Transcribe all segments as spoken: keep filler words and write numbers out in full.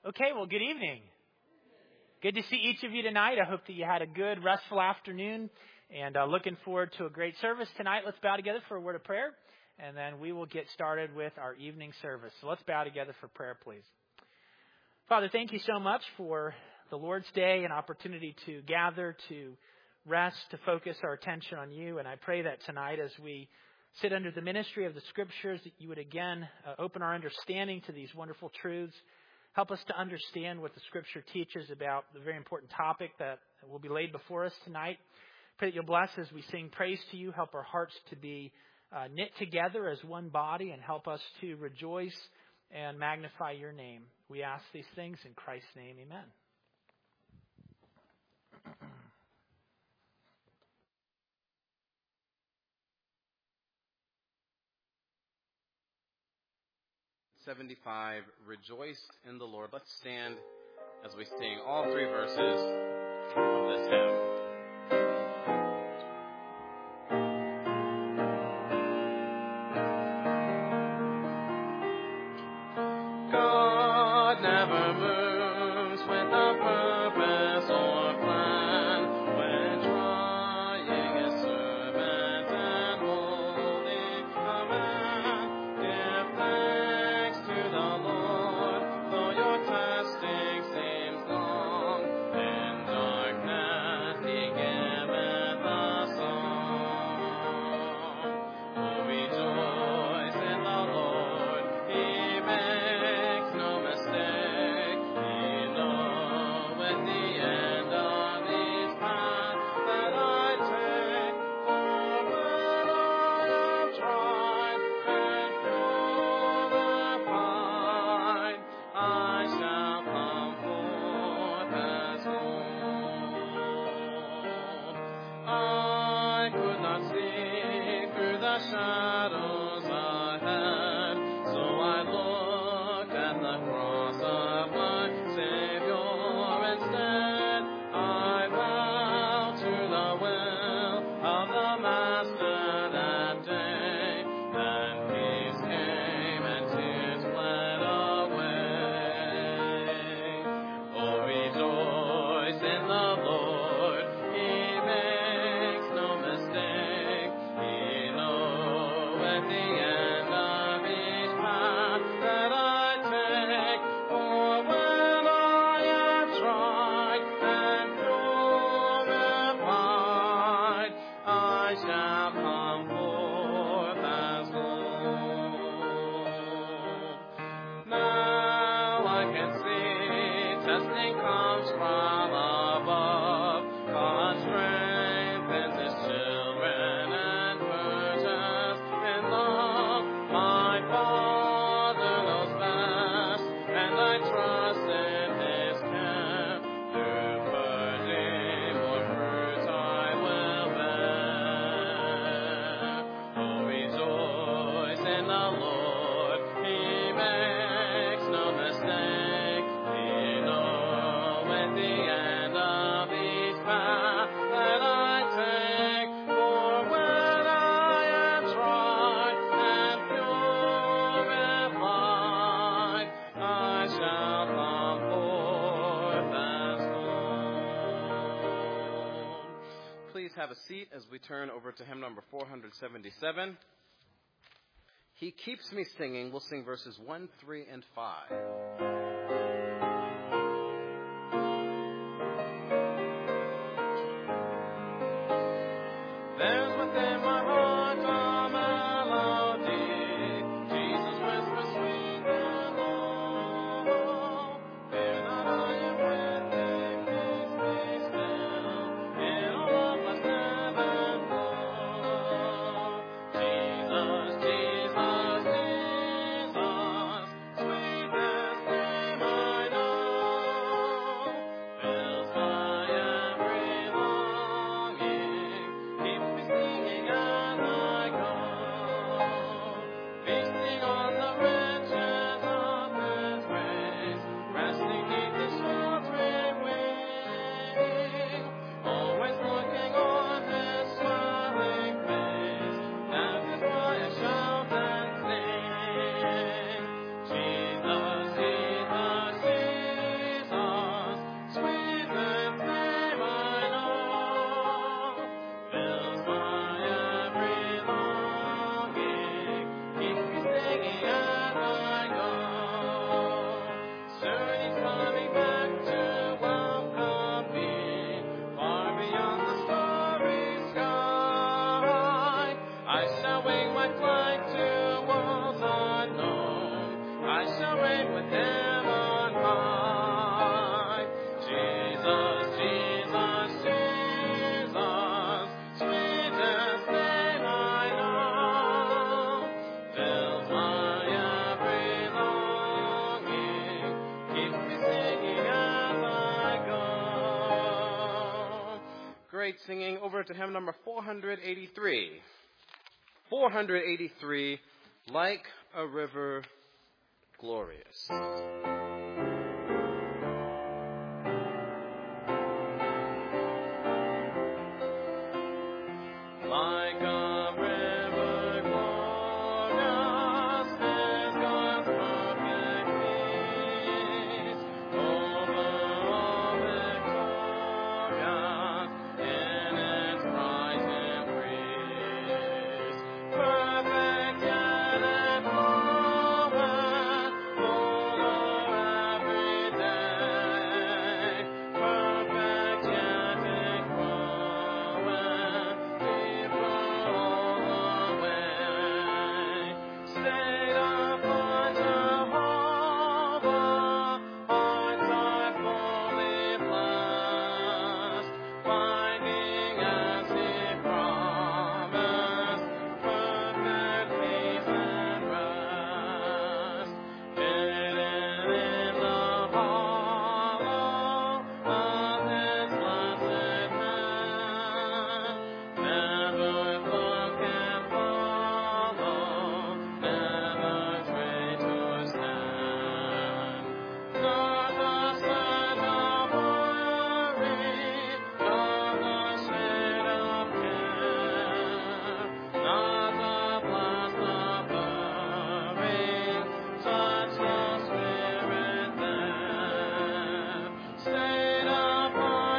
Okay, well, good evening. Good to see each of you tonight. I hope that you had a good, restful afternoon, and uh, looking forward to a great service tonight. Let's bow together for a word of prayer, and then we will get started with our evening service. So let's bow together for prayer, please. Father, thank you so much for the Lord's Day, an opportunity to gather, to rest, to focus our attention on you. And I pray that tonight as we sit under the ministry of the Scriptures, that you would again uh, open our understanding to these wonderful truths. Help us to understand what the Scripture teaches about the very important topic that will be laid before us tonight. Pray that you'll bless as we sing praise to you. Help our hearts to be uh, knit together as one body, and help us to rejoice and magnify your name. We ask these things in Christ's name. Amen. seventy-five, Rejoice in the Lord. Let's stand as we sing all three verses of this hymn. God never moves without purpose or plan. When trying his servant and holding command, give thanks to the Lord, though your testing seems long. In darkness he giveth a song. Oh, rejoice in the Lord, he makes no mistake. He knoweth the end of his path that I take. For when I am tried and purified, I shall come forth as gold. I could not see through the shadows ahead, so I looked at the cross of my Savior instead. I bow to the will of the Master that day. Then peace came and tears fled away. Oh, rejoice in the Lord, he makes no mistake. He knoweth the end of each path that I take. For when I am tried and purified, I shall come forth as gold. Now I can see testing comes from above. God strengthens his children and purges in love. My Father knows best, and I trust in his care. Through purging more fruit I will bear. Oh, rejoice in the Lord, he makes no mistake. He knoweth the end of each path that I take. For when I am tried and purified, I shall come forth as gold. Please have a seat as we turn over to hymn number four seventy-seven. He Keeps Me Singing. We'll sing verses one, three, and five. There's within my heart a melody. Jesus whispers sweet and low. Fear not, I am with thee. Peace be still. In all blessed heaven flow. Jesus, Jesus, Jesus, sweetest name I great singing, over to hymn number four hundred eighty-three. four hundred eighty-three, Like a River Glorious. Like a river glorious is God's perfect peace, over all victorious in its rising breeze. Perfect yet it floweth, fuller every day. Perfect yet it groweth, deeper all the way. Stayed upon Jehovah, hearts are fully blessed, finding as He promised, perfect peace and rest. Hidden in the hollow of His blessed hand, never foe can follow, never stray to stand. Nor the sand of worry, nor the shade of care, not the blast of hurrying, touch the Spirit there. Stayed upon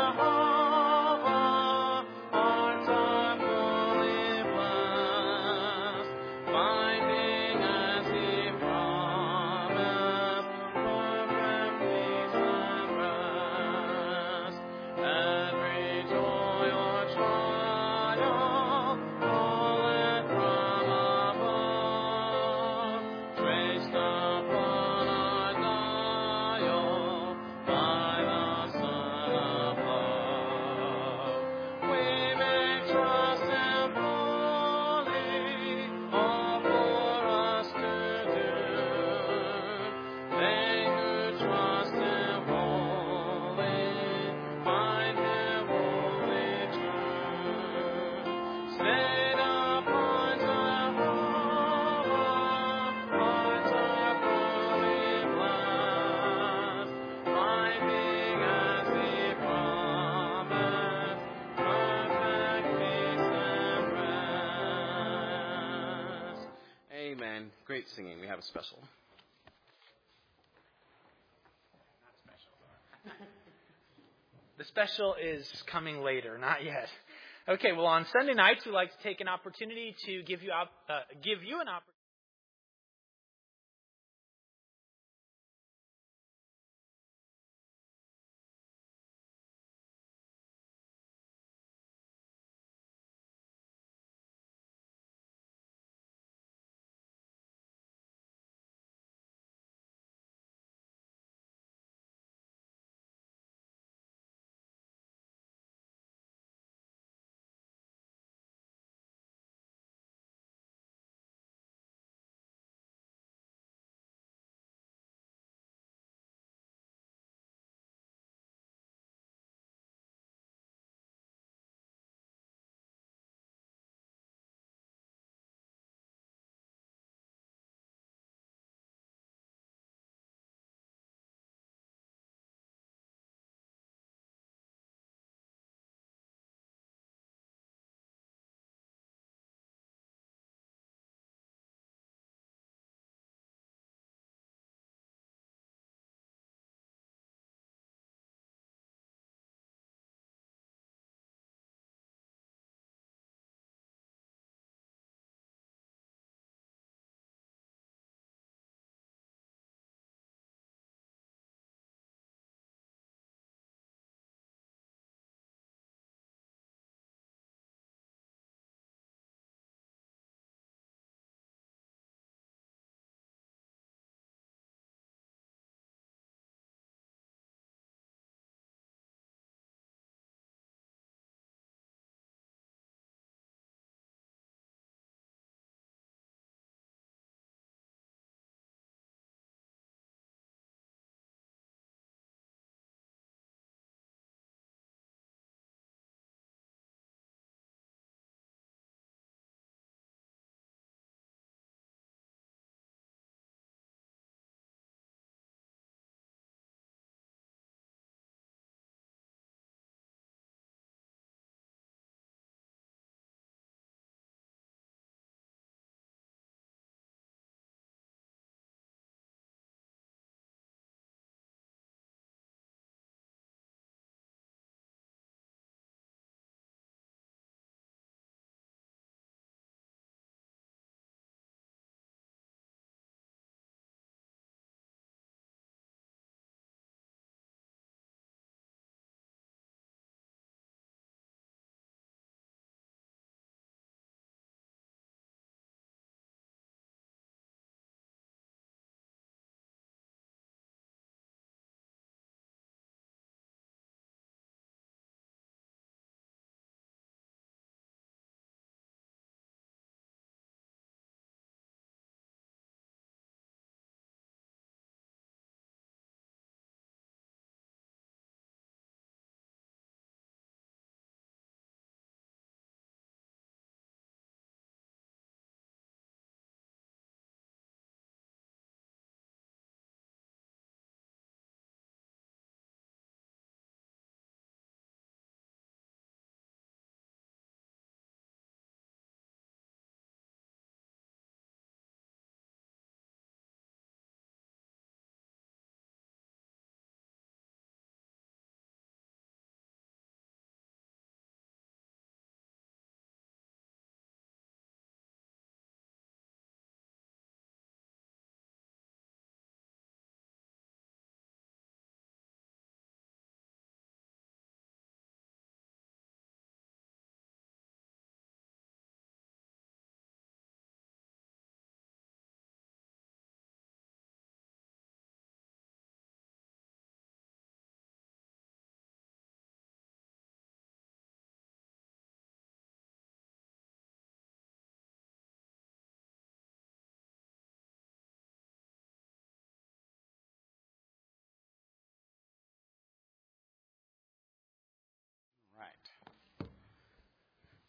Jehovah, hearts are fully blessed, finding as He promised, perfect peace and rest. Every joy or trial, fallen from above, traced upon our dial by the Son of Love. We may trust Him fully, all for us to do. They who trust Him wholly, find Him wholly true. Stayed upon Jehovah, hearts are fully blessed, finding as He promised, perfect peace and rest. Amen. Great singing. We have a special. The special is coming later, not yet. Okay, well, on Sunday nights, we like to take an opportunity to give you op- uh, give you an opportunity.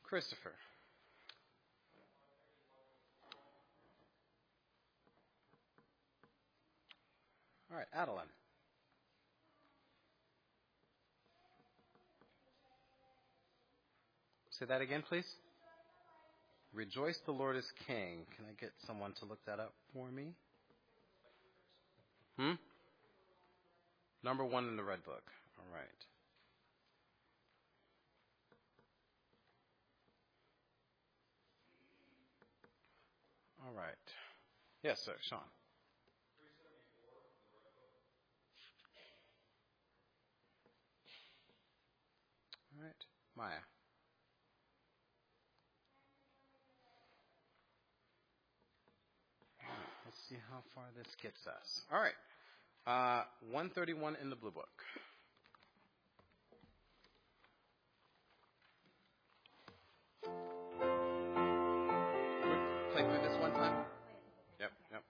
Christopher. All right, Adeline. Say that again, please. Rejoice, the Lord is King. Can I get someone to look that up for me? Hmm? Number one in the Red Book. All right. All right. Yes, sir. Sean. All right. Maya. Let's see how far this gets us. All right. Uh, one thirty-one in the Blue Book. Play through this one time? Yep, yep.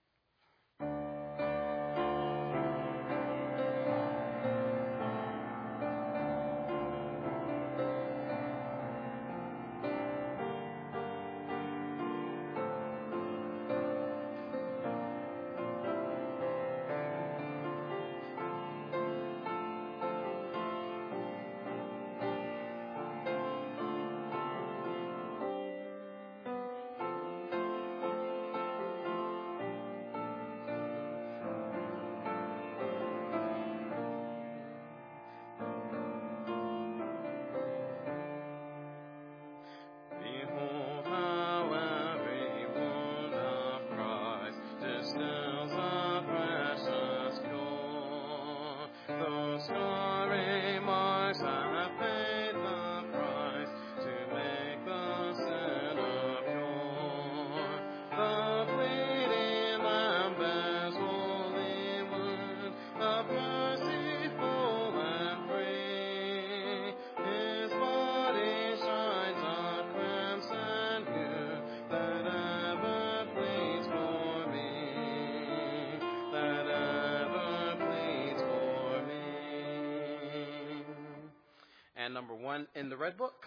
And number one in the Red Book.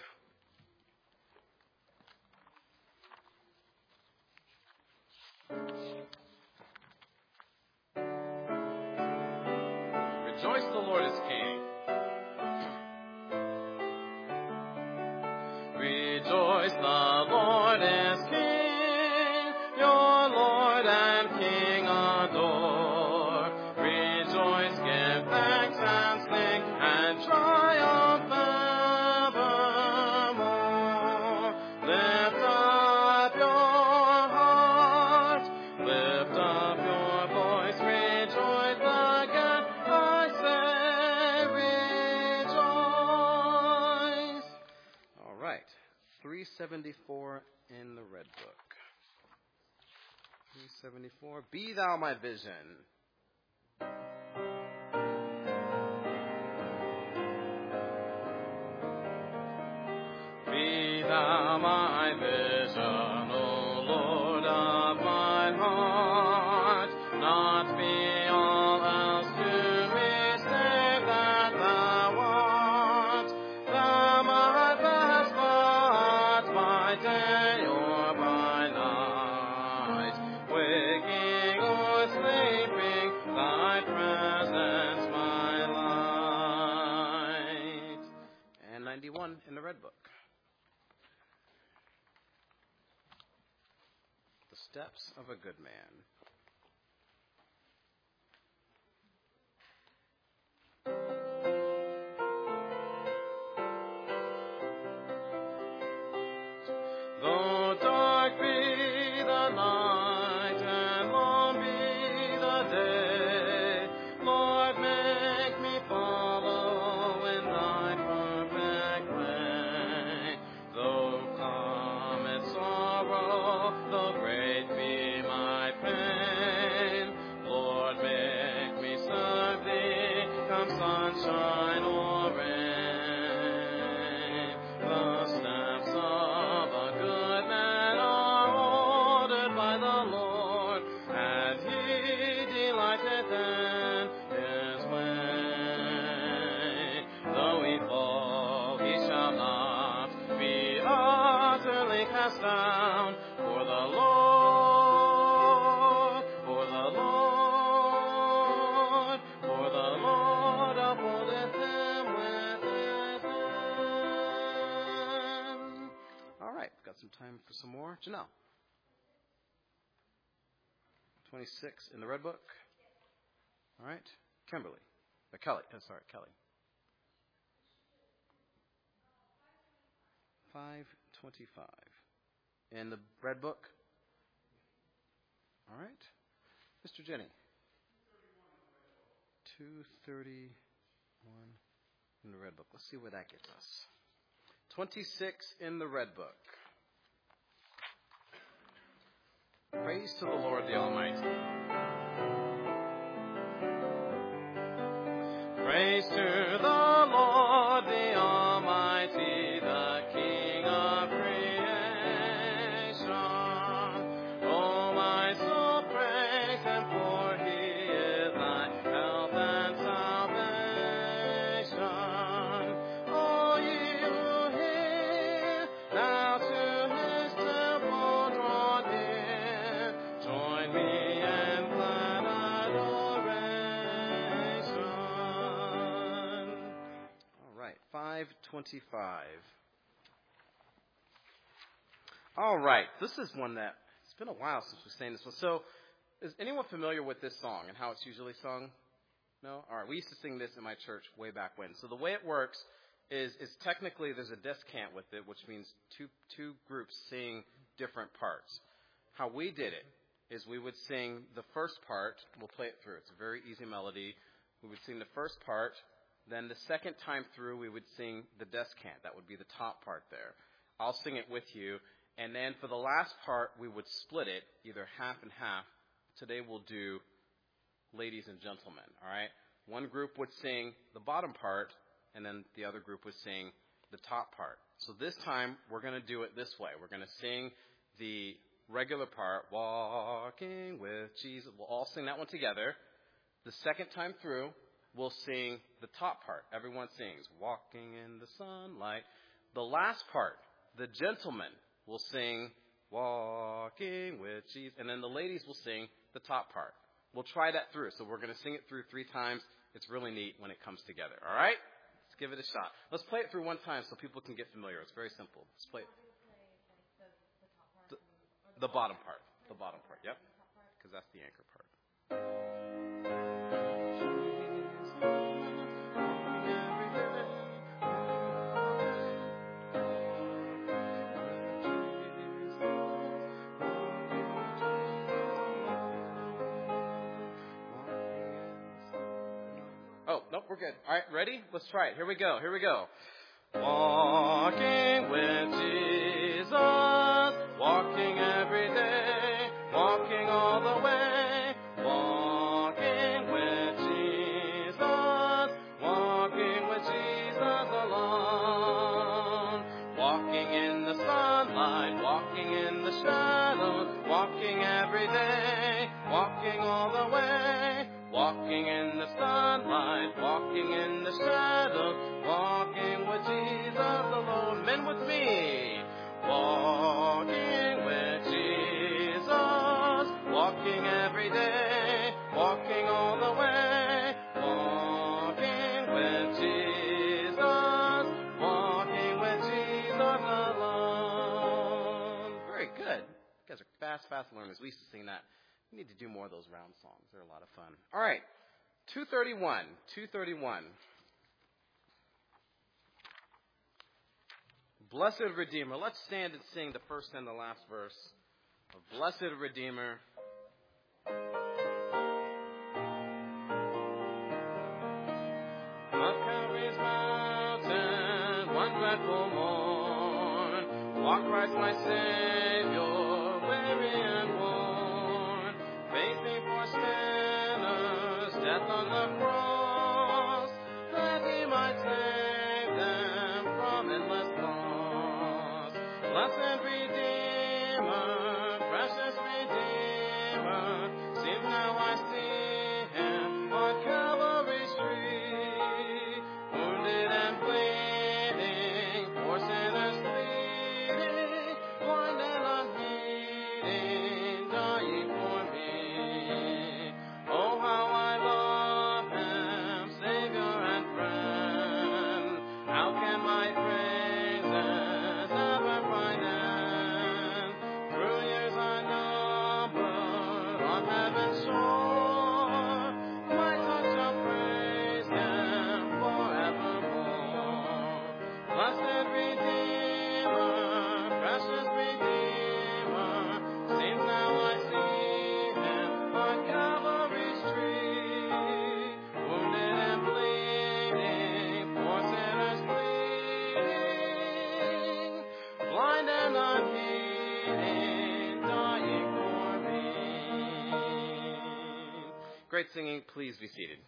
Rejoice, the Lord is King. Rejoice, the Lord is King. Your Lord and King adore. Rejoice, give thanks and sing and triumph evermore. Lift up your heart, lift up your voice, rejoice again. I say rejoice. All right, three seventy-four in the Red Book. three seventy-four, Be Thou My Vision. Be Thou my vision, O Lord of my heart, not be all else to me, save that Thou art. Thou my best thought by day or by night, waking or sleeping, Thy presence my light. And ninety-one in the Red Book. The Steps of a Good Man. Though dark be the night and long be the day, Lord, make me follow in Thy perfect way. Though calm its sorrow, though great be my pain, Lord, make me serve Thee, come sunshine or rain. The steps of a good man are ordered by the Lord, and He delighteth in His way. Though he fall, he shall not be cast down. For the Lord, for the Lord, for the Lord upholdeth him with his hand. All right, got some time for some more. Janelle. twenty-six in the Red Book. All right. Kimberly. Uh, Kelly. Oh, sorry, Kelly. five twenty-five. In the Red Book. All right. Mister Jenny. two thirty-one in the Red Book. Let's see where that gets us. twenty-six in the Red Book. Praise to the Lord the Almighty. Praise to the Lord the Almighty, the King of creation. Oh, my soul, praise him, for he is thy health and salvation. Oh, ye who hear, now to his temple draw near. Join me in glad adoration. All right, five twenty-five. All right, this is one that, it's been a while since we've sang this one. So, is anyone familiar with this song and how it's usually sung? No? All right, we used to sing this in my church way back when. So the way it works is, is technically there's a descant with it, which means two two groups sing different parts. How we did it is we would sing the first part. We'll play it through. It's a very easy melody. We would sing the first part. Then the second time through, we would sing the descant. That would be the top part there. I'll sing it with you. And then for the last part, we would split it, either half and half. Today we'll do ladies and gentlemen, all right? One group would sing the bottom part, and then the other group would sing the top part. So this time, we're going to do it this way. We're going to sing the regular part, Walking with Jesus. We'll all sing that one together. The second time through, we'll sing the top part. Everyone sings, Walking in the sunlight. The last part, the gentlemen, will sing, Walking with Jesus. And then the ladies will sing the top part. We'll try that through. So we're going to sing it through three times. It's really neat when it comes together. All right? Let's give it a shot. Let's play it through one time so people can get familiar. It's very simple. Let's play it. The, the bottom part. The bottom part. Yep. Because that's the anchor part. Oh, nope, we're good. All right, ready? Let's try it. Here we go. Here we go. Walking with Jesus, walking every day, walking all the way, walking with Jesus, walking with Jesus alone, walking in the sunlight, walking in the shadows, walking every day, walking all the way, walking in the sunlight, walking in the shadows, walking with Jesus alone. Men with me. Walking with Jesus, walking every day, walking all the way, walking with Jesus, walking with Jesus alone. Very good. You guys are fast, fast learners. We used to sing that. We need to do more of those round songs. They're a lot of fun. All right. two thirty-one. two thirty-one. Blessed Redeemer. Let's stand and sing the first and the last verse of Blessed Redeemer. Up Calvary's mountain, one dreadful morn, walked Christ my Savior, weary and worn, facing for sinners, death on the cross, that he might save them from endless loss. Blessed Redeemer, precious Redeemer, seems now I see him on Calvary's tree, wounded and bleeding, for sinners pleading, one great singing. Please be seated.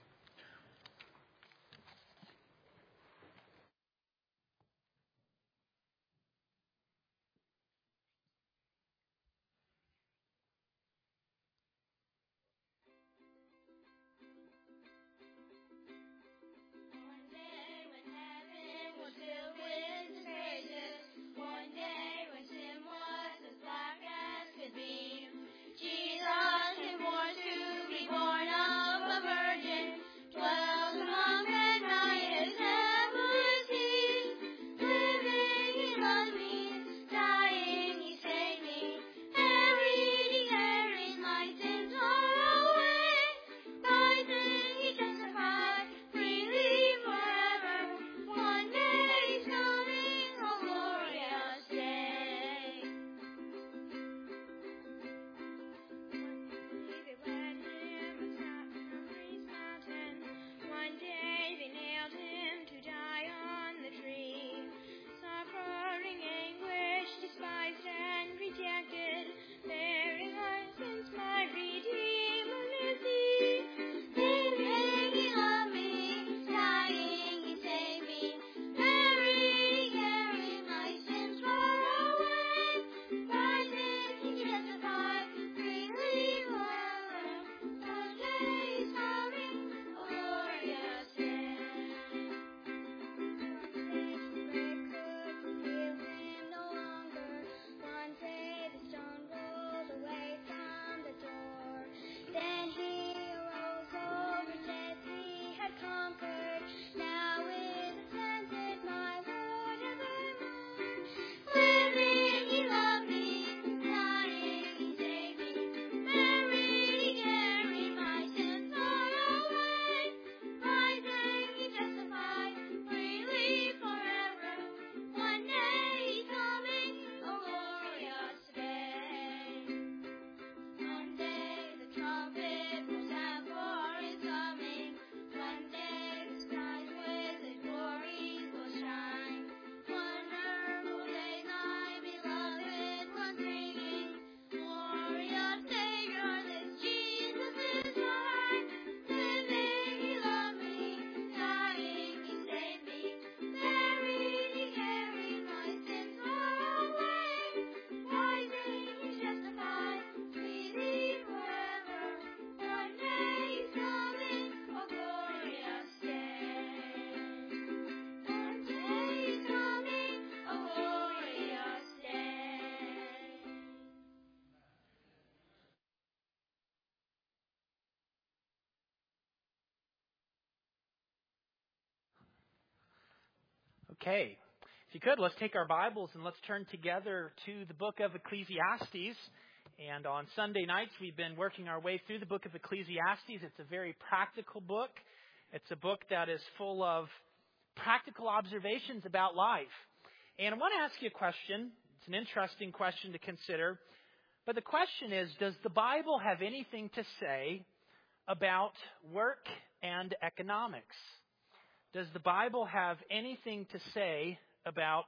Okay, if you could, let's take our Bibles and let's turn together to the book of Ecclesiastes. And on Sunday nights, we've been working our way through the book of Ecclesiastes. It's a very practical book. It's a book that is full of practical observations about life. And I want to ask you a question. It's an interesting question to consider. But the question is, does the Bible have anything to say about work and economics? Does the Bible have anything to say about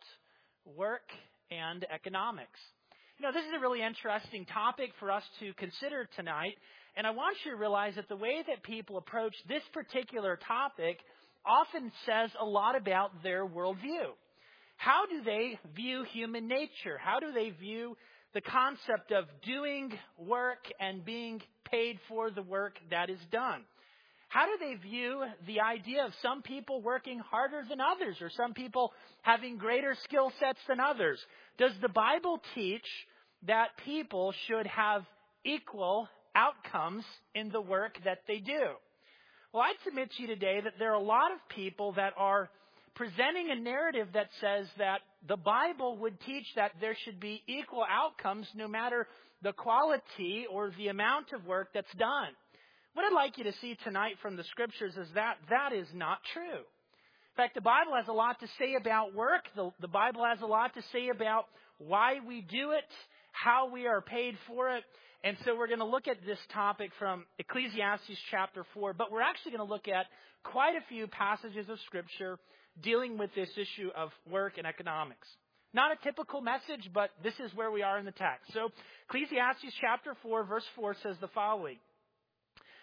work and economics? You know, this is a really interesting topic for us to consider tonight. And I want you to realize that the way that people approach this particular topic often says a lot about their worldview. How do they view human nature? How do they view the concept of doing work and being paid for the work that is done? How do they view the idea of some people working harder than others, or some people having greater skill sets than others? Does the Bible teach that people should have equal outcomes in the work that they do? Well, I'd submit to you today that there are a lot of people that are presenting a narrative that says that the Bible would teach that there should be equal outcomes no matter the quality or the amount of work that's done. What I'd like you to see tonight from the Scriptures is that that is not true. In fact, the Bible has a lot to say about work. The, the Bible has a lot to say about why we do it, how we are paid for it. And so we're going to look at this topic from Ecclesiastes chapter four. But we're actually going to look at quite a few passages of Scripture dealing with this issue of work and economics. Not a typical message, but this is where we are in the text. So Ecclesiastes chapter four, verse four says the following.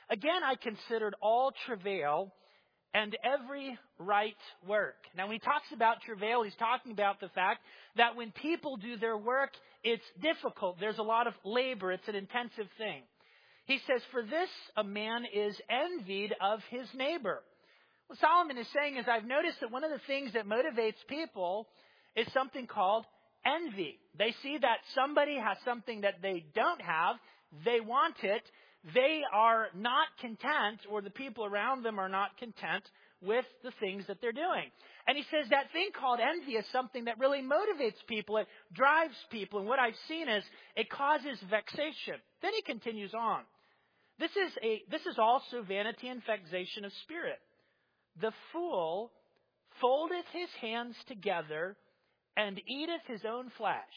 Again, I considered all travail and every right work. Now, when he talks about travail, he's talking about the fact that when people do their work, it's difficult. There's a lot of labor. It's an intensive thing. He says, for this, a man is envied of his neighbor. What Solomon is saying is, I've noticed that one of the things that motivates people is something called envy. They see that somebody has something that they don't have. They want it. They are not content, or the people around them are not content with the things that they're doing. And he says that thing called envy is something that really motivates people. It drives people. And what I've seen is it causes vexation. Then he continues on. This is a this is also vanity and vexation of spirit. The fool foldeth his hands together and eateth his own flesh.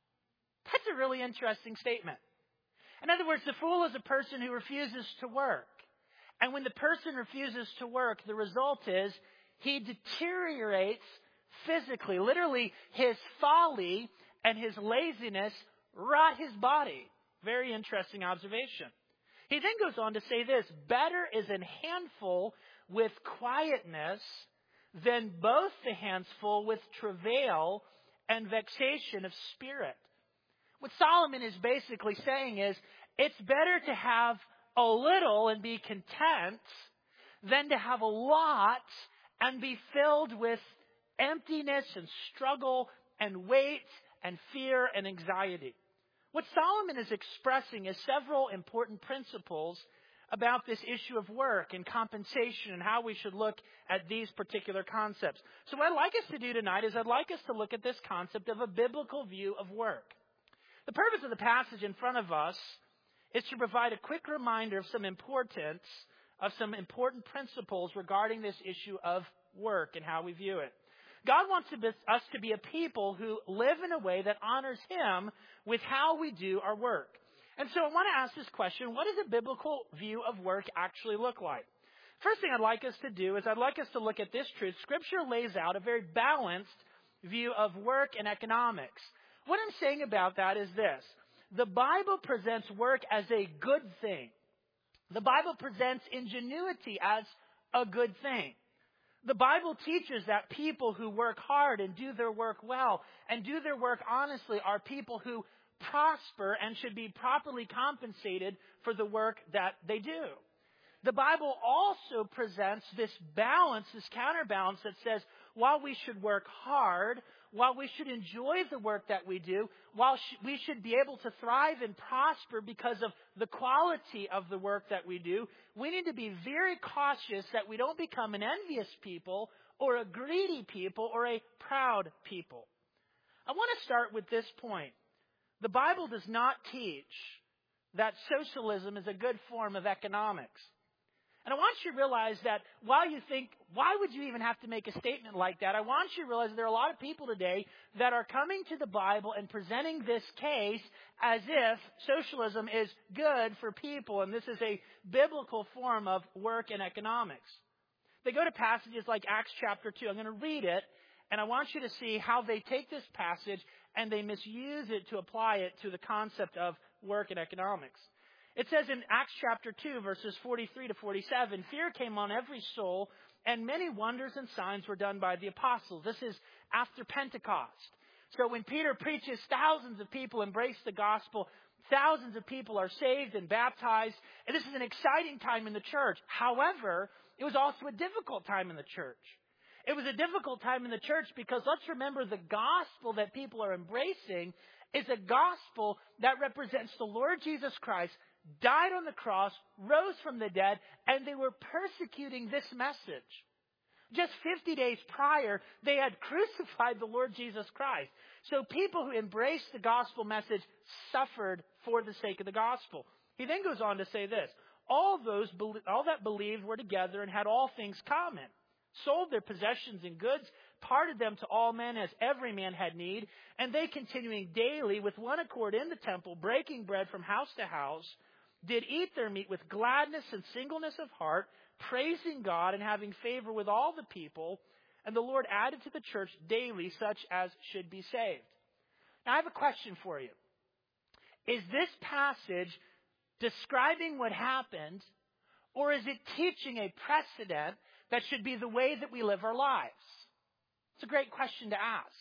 That's a really interesting statement. In other words, the fool is a person who refuses to work. And when the person refuses to work, the result is he deteriorates physically. Literally, his folly and his laziness rot his body. Very interesting observation. He then goes on to say this, better is an handful with quietness than both the hands full with travail and vexation of spirit. What Solomon is basically saying is, it's better to have a little and be content than to have a lot and be filled with emptiness and struggle and weight and fear and anxiety. What Solomon is expressing is several important principles about this issue of work and compensation and how we should look at these particular concepts. So what I'd like us to do tonight is I'd like us to look at this concept of a biblical view of work. The purpose of the passage in front of us is to provide a quick reminder of some importance, of some important principles regarding this issue of work and how we view it. God wants us to be a people who live in a way that honors Him with how we do our work. And so I want to ask this question, what does a biblical view of work actually look like? First thing I'd like us to do is I'd like us to look at this truth. Scripture lays out a very balanced view of work and economics. What I'm saying about that is this. The Bible presents work as a good thing. The Bible presents ingenuity as a good thing. The Bible teaches that people who work hard and do their work well and do their work honestly are people who prosper and should be properly compensated for the work that they do. The Bible also presents this balance, this counterbalance that says while we should work hard, while we should enjoy the work that we do, while sh- we should be able to thrive and prosper because of the quality of the work that we do, we need to be very cautious that we don't become an envious people or a greedy people or a proud people. I want to start with this point. The Bible does not teach that socialism is a good form of economics. And I want you to realize that while you think, why would you even have to make a statement like that? I want you to realize there are a lot of people today that are coming to the Bible and presenting this case as if socialism is good for people and this is a biblical form of work and economics. They go to passages like Acts chapter two. I'm going to read it, and I want you to see how they take this passage and they misuse it to apply it to the concept of work and economics. It says in Acts chapter two, verses forty-three to forty-seven, fear came on every soul, and many wonders and signs were done by the apostles. This is after Pentecost. So when Peter preaches, thousands of people embrace the gospel. Thousands of people are saved and baptized. And this is an exciting time in the church. However, it was also a difficult time in the church. It was a difficult time in the church because let's remember the gospel that people are embracing is a gospel that represents the Lord Jesus Christ, died on the cross, rose from the dead, and they were persecuting this message. Just fifty days prior, they had crucified the Lord Jesus Christ. So people who embraced the gospel message suffered for the sake of the gospel. He then goes on to say this, all those, all that believed were together and had all things common, sold their possessions and goods, parted them to all men as every man had need, and they continuing daily with one accord in the temple, breaking bread from house to house, did eat their meat with gladness and singleness of heart, praising God and having favor with all the people. And the Lord added to the church daily such as should be saved. Now I have a question for you. Is this passage describing what happened, Or is it teaching a precedent that should be the way that we live our lives? It's a great question to ask.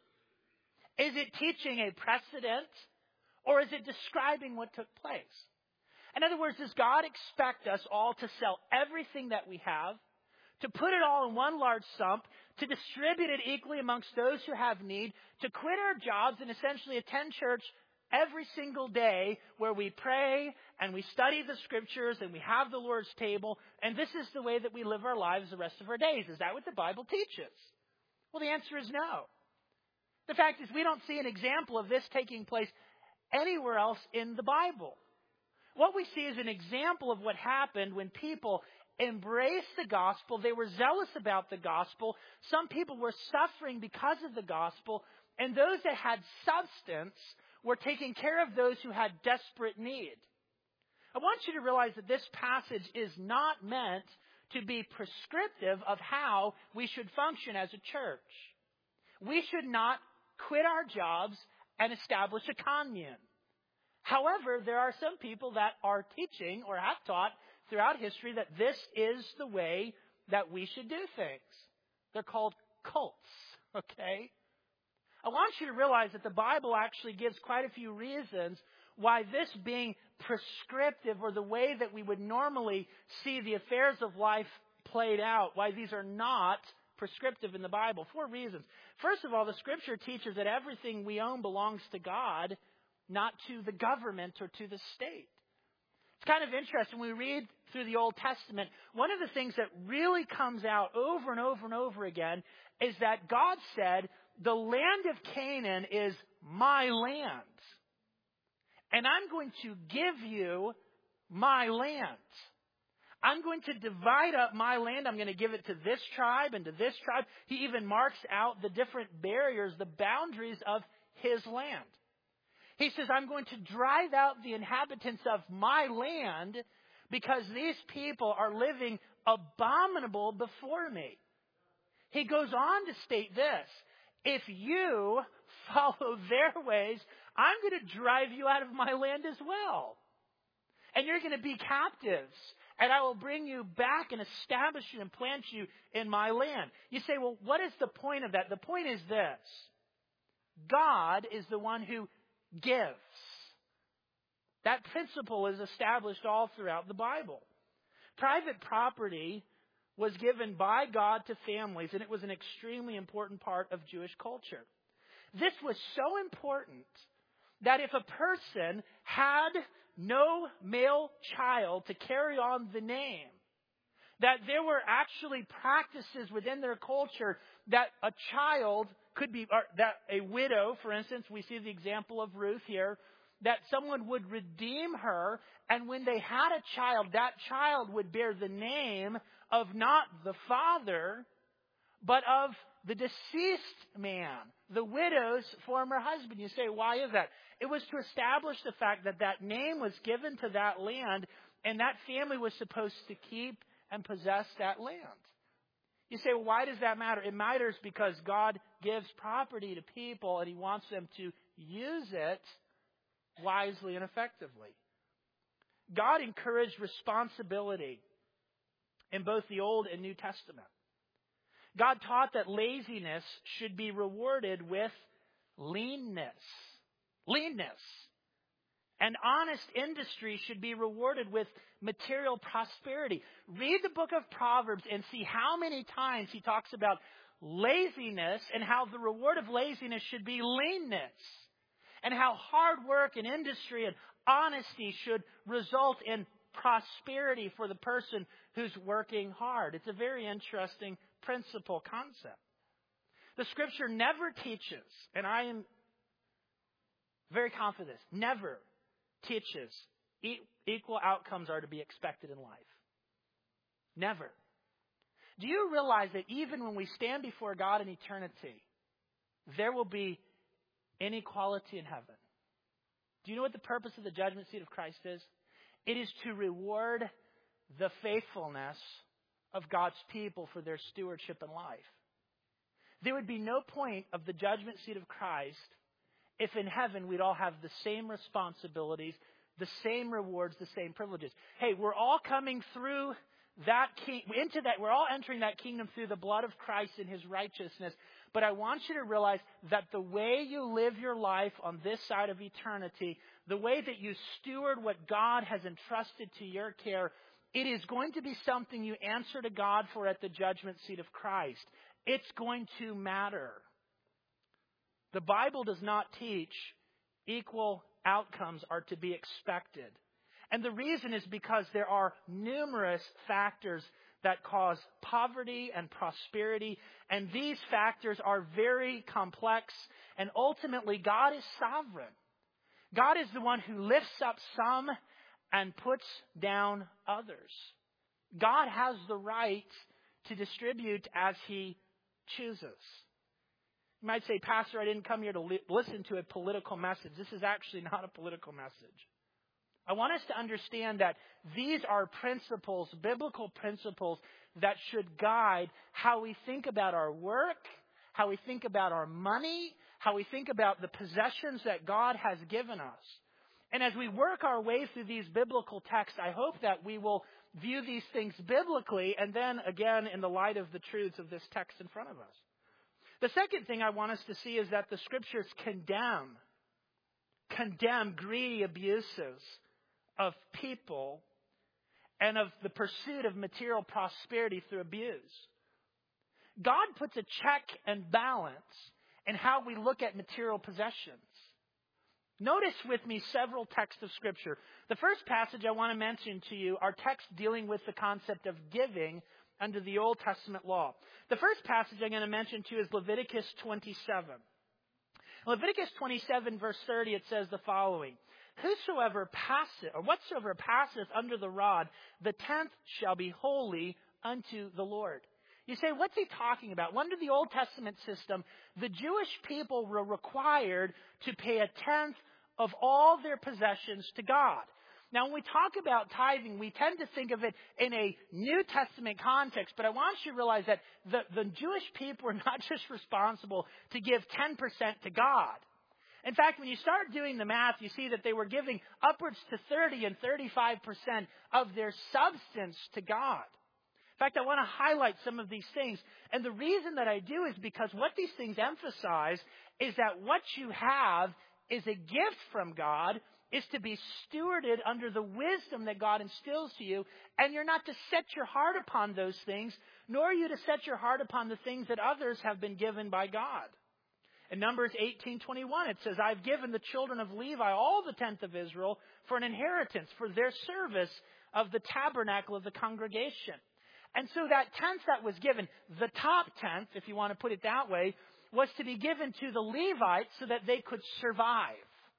Is it teaching a precedent, or is it describing what took place? In other words, does God expect us all to sell everything that we have, to put it all in one large sum, to distribute it equally amongst those who have need, to quit our jobs and essentially attend church every single day where we pray and we study the scriptures and we have the Lord's table, and this is the way that we live our lives the rest of our days? Is that what the Bible teaches? Well, the answer is no. The fact is, we don't see an example of this taking place anywhere else in the Bible. What we see is an example of what happened when people embraced the gospel. They were zealous about the gospel. Some people were suffering because of the gospel. And those that had substance were taking care of those who had desperate need. I want you to realize that this passage is not meant to be prescriptive of how we should function as a church. We should not quit our jobs and establish a commune. However, there are some people that are teaching or have taught throughout history that this is the way that we should do things. They're called cults, okay? I want you to realize that the Bible actually gives quite a few reasons why this being prescriptive, or the way that we would normally see the affairs of life played out, why these are not prescriptive in the Bible. Four reasons. First of all, the Scripture teaches that everything we own belongs to God, not to the government or to the state. It's kind of interesting. When we read through the Old Testament, one of the things that really comes out over and over and over again is that God said, the land of Canaan is my land, and I'm going to give you my land. I'm going to divide up my land. I'm going to give it to this tribe and to this tribe. He even marks out the different barriers, the boundaries of his land. He says, I'm going to drive out the inhabitants of my land because these people are living abominable before me. He goes on to state this: if you follow their ways, I'm going to drive you out of my land as well. And you're going to be captives. And I will bring you back and establish you and plant you in my land. You say, well, what is the point of that? The point is this: God is the one who gives. That principle is established all throughout the Bible. Private property was given by God to families, and it was an extremely important part of Jewish culture. This was so important that if a person had no male child to carry on the name, that there were actually practices within their culture that a child could be, or that a widow, for instance, we see the example of Ruth here, that someone would redeem her, and when they had a child, that child would bear the name of not the father, but of the deceased man, the widow's former husband. You say, why is that? It was to establish the fact that that name was given to that land, and that family was supposed to keep and possess that land. You say, well, why does that matter? It matters because God gives property to people, and He wants them to use it wisely and effectively. God encouraged responsibility in both the Old and New Testament. God taught that laziness should be rewarded with leanness. Leanness. And honest industry should be rewarded with material prosperity. Read the book of Proverbs and see how many times he talks about laziness and how the reward of laziness should be leanness. And how hard work and industry and honesty should result in prosperity for the person who's working hard. It's a very interesting principle concept. The Scripture never teaches, and I am very confident of this, never teaches e- equal outcomes are to be expected in life. Never. Do you realize that even when we stand before God in eternity, there will be inequality in heaven? Do you know what the purpose of the judgment seat of Christ is? It is to reward the faithfulness of God's people for their stewardship in life. There would be no point of the judgment seat of Christ if in heaven we'd all have the same responsibilities, the same rewards, the same privileges. Hey, we're all coming through that king, into that, we're all entering that kingdom through the blood of Christ and his righteousness. But I want you to realize that the way you live your life on this side of eternity, the way that you steward what God has entrusted to your care, it is going to be something you answer to God for at the judgment seat of Christ. It's going to matter. The Bible does not teach equal outcomes are to be expected. And the reason is because there are numerous factors that cause poverty and prosperity. And these factors are very complex. And ultimately, God is sovereign. God is the one who lifts up some and puts down others. God has the right to distribute as he chooses. You might say, Pastor, I didn't come here to li- listen to a political message. This is actually not a political message. I want us to understand that these are principles, biblical principles, that should guide how we think about our work, how we think about our money, how we think about the possessions that God has given us. And as we work our way through these biblical texts, I hope that we will view these things biblically and then again in the light of the truths of this text in front of us. The second thing I want us to see is that the scriptures condemn, condemn greedy abuses of people and of the pursuit of material prosperity through abuse. God puts a check and balance in how we look at material possessions. Notice with me several texts of Scripture. The first passage I want to mention to you are texts dealing with the concept of giving under the Old Testament law. The first passage I'm going to mention to you is Leviticus twenty-seven. Leviticus twenty-seven verse thirty, it says the following. Whosoever passeth, or whatsoever passeth under the rod, the tenth shall be holy unto the Lord. You say, what's he talking about? Well, under the Old Testament system, the Jewish people were required to pay a tenth of all their possessions to God. Now, when we talk about tithing, we tend to think of it in a New Testament context, but I want you to realize that the, the Jewish people were not just responsible to give ten percent to God. In fact, when you start doing the math, you see that they were giving upwards to thirty and thirty-five percent of their substance to God. In fact, I want to highlight some of these things. And the reason that I do is because what these things emphasize is that what you have is a gift from God, is to be stewarded under the wisdom that God instills to you. And you're not to set your heart upon those things, nor are you to set your heart upon the things that others have been given by God. In Numbers eighteen twenty-one, it says, I've given the children of Levi all the tenth of Israel for an inheritance, for their service of the tabernacle of the congregation. And so that tenth that was given, the top tenth, if you want to put it that way, was to be given to the Levites so that they could survive.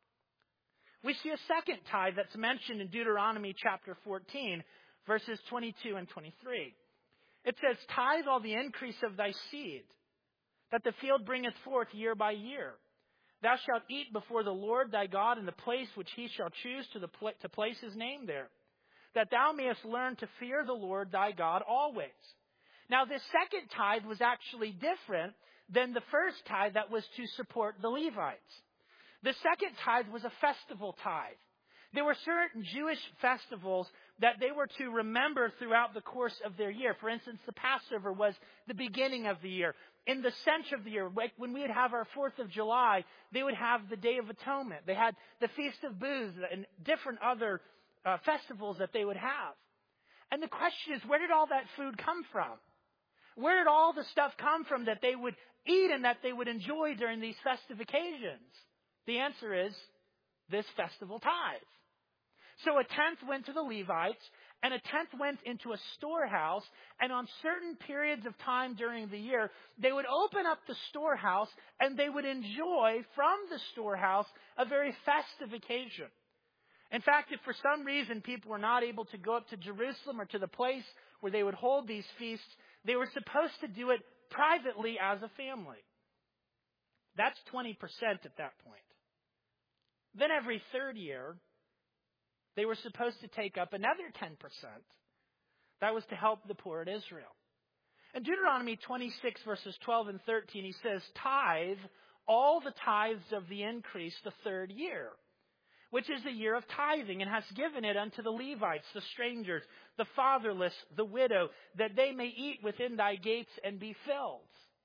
We see a second tithe that's mentioned in Deuteronomy chapter fourteen, verses twenty-two and twenty-three. It says, tithe all the increase of thy seed, that the field bringeth forth year by year. Thou shalt eat before the Lord thy God in the place which he shall choose to, the pl- to place his name there, that thou mayest learn to fear the Lord thy God always. Now, this second tithe was actually different than the first tithe that was to support the Levites. The second tithe was a festival tithe. There were certain Jewish festivals that they were to remember throughout the course of their year. For instance, the Passover was the beginning of the year. In the center of the year, like when we would have our fourth of July, they would have the Day of Atonement. They had the Feast of Booths and different other uh, festivals that they would have. And the question is, where did all that food come from? Where did all the stuff come from that they would eat and that they would enjoy during these festive occasions? The answer is this festival tithe. So a tenth went to the Levites, and a tenth went into a storehouse, and on certain periods of time during the year, they would open up the storehouse, and they would enjoy from the storehouse a very festive occasion. In fact, if for some reason people were not able to go up to Jerusalem or to the place where they would hold these feasts, they were supposed to do it privately as a family. That's twenty percent at that point. Then every third year, they were supposed to take up another ten percent. That was to help the poor in Israel. In Deuteronomy twenty-six, verses twelve and thirteen, he says, tithe all the tithes of the increase the third year. which is the year of tithing, and hast given it unto the Levites, the strangers, the fatherless, the widow, that they may eat within thy gates and be filled.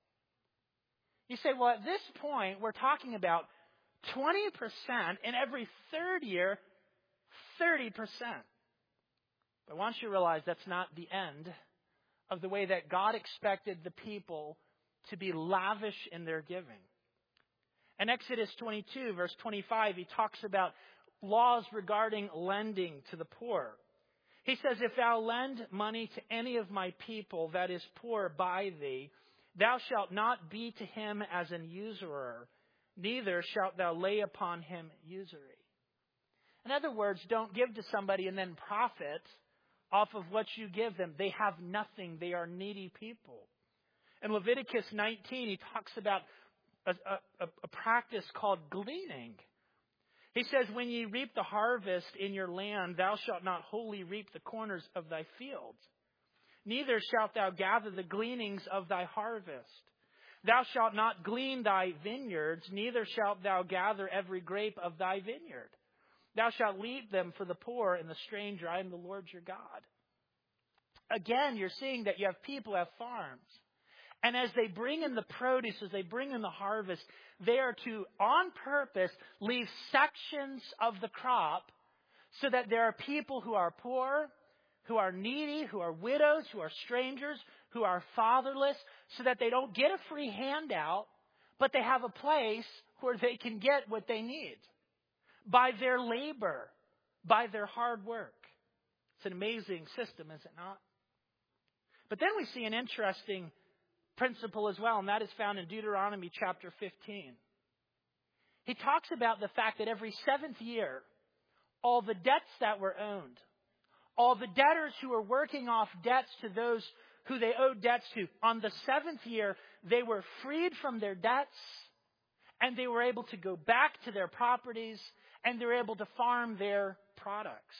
You say, well, at this point, we're talking about twenty percent, and every third year, thirty percent. But I want you to realize that's not the end of the way that God expected the people to be lavish in their giving. In Exodus twenty-two, verse twenty-five, he talks about laws regarding lending to the poor. He says, if thou lend money to any of my people that is poor by thee, thou shalt not be to him as an usurer, neither shalt thou lay upon him usury. In other words, don't give to somebody and then profit off of what you give them. They have nothing. They are needy people. In Leviticus nineteen, he talks about a, a, a practice called gleaning. He says, when ye reap the harvest in your land, thou shalt not wholly reap the corners of thy fields. Neither shalt thou gather the gleanings of thy harvest. Thou shalt not glean thy vineyards, neither shalt thou gather every grape of thy vineyard. Thou shalt leave them for the poor and the stranger. I am the Lord your God. Again, you're seeing that you have people who have farms. And as they bring in the produce, as they bring in the harvest, they are to, on purpose, leave sections of the crop so that there are people who are poor, who are needy, who are widows, who are strangers, who are fatherless, so that they don't get a free handout, but they have a place where they can get what they need by their labor, by their hard work. It's an amazing system, is it not? But then we see an interesting principle as well, and that is found in Deuteronomy chapter fifteen. He talks about the fact that every seventh year, all the debts that were owned, all the debtors who were working off debts to those who they owed debts to, on the seventh year, they were freed from their debts, and they were able to go back to their properties, and they were able to farm their products.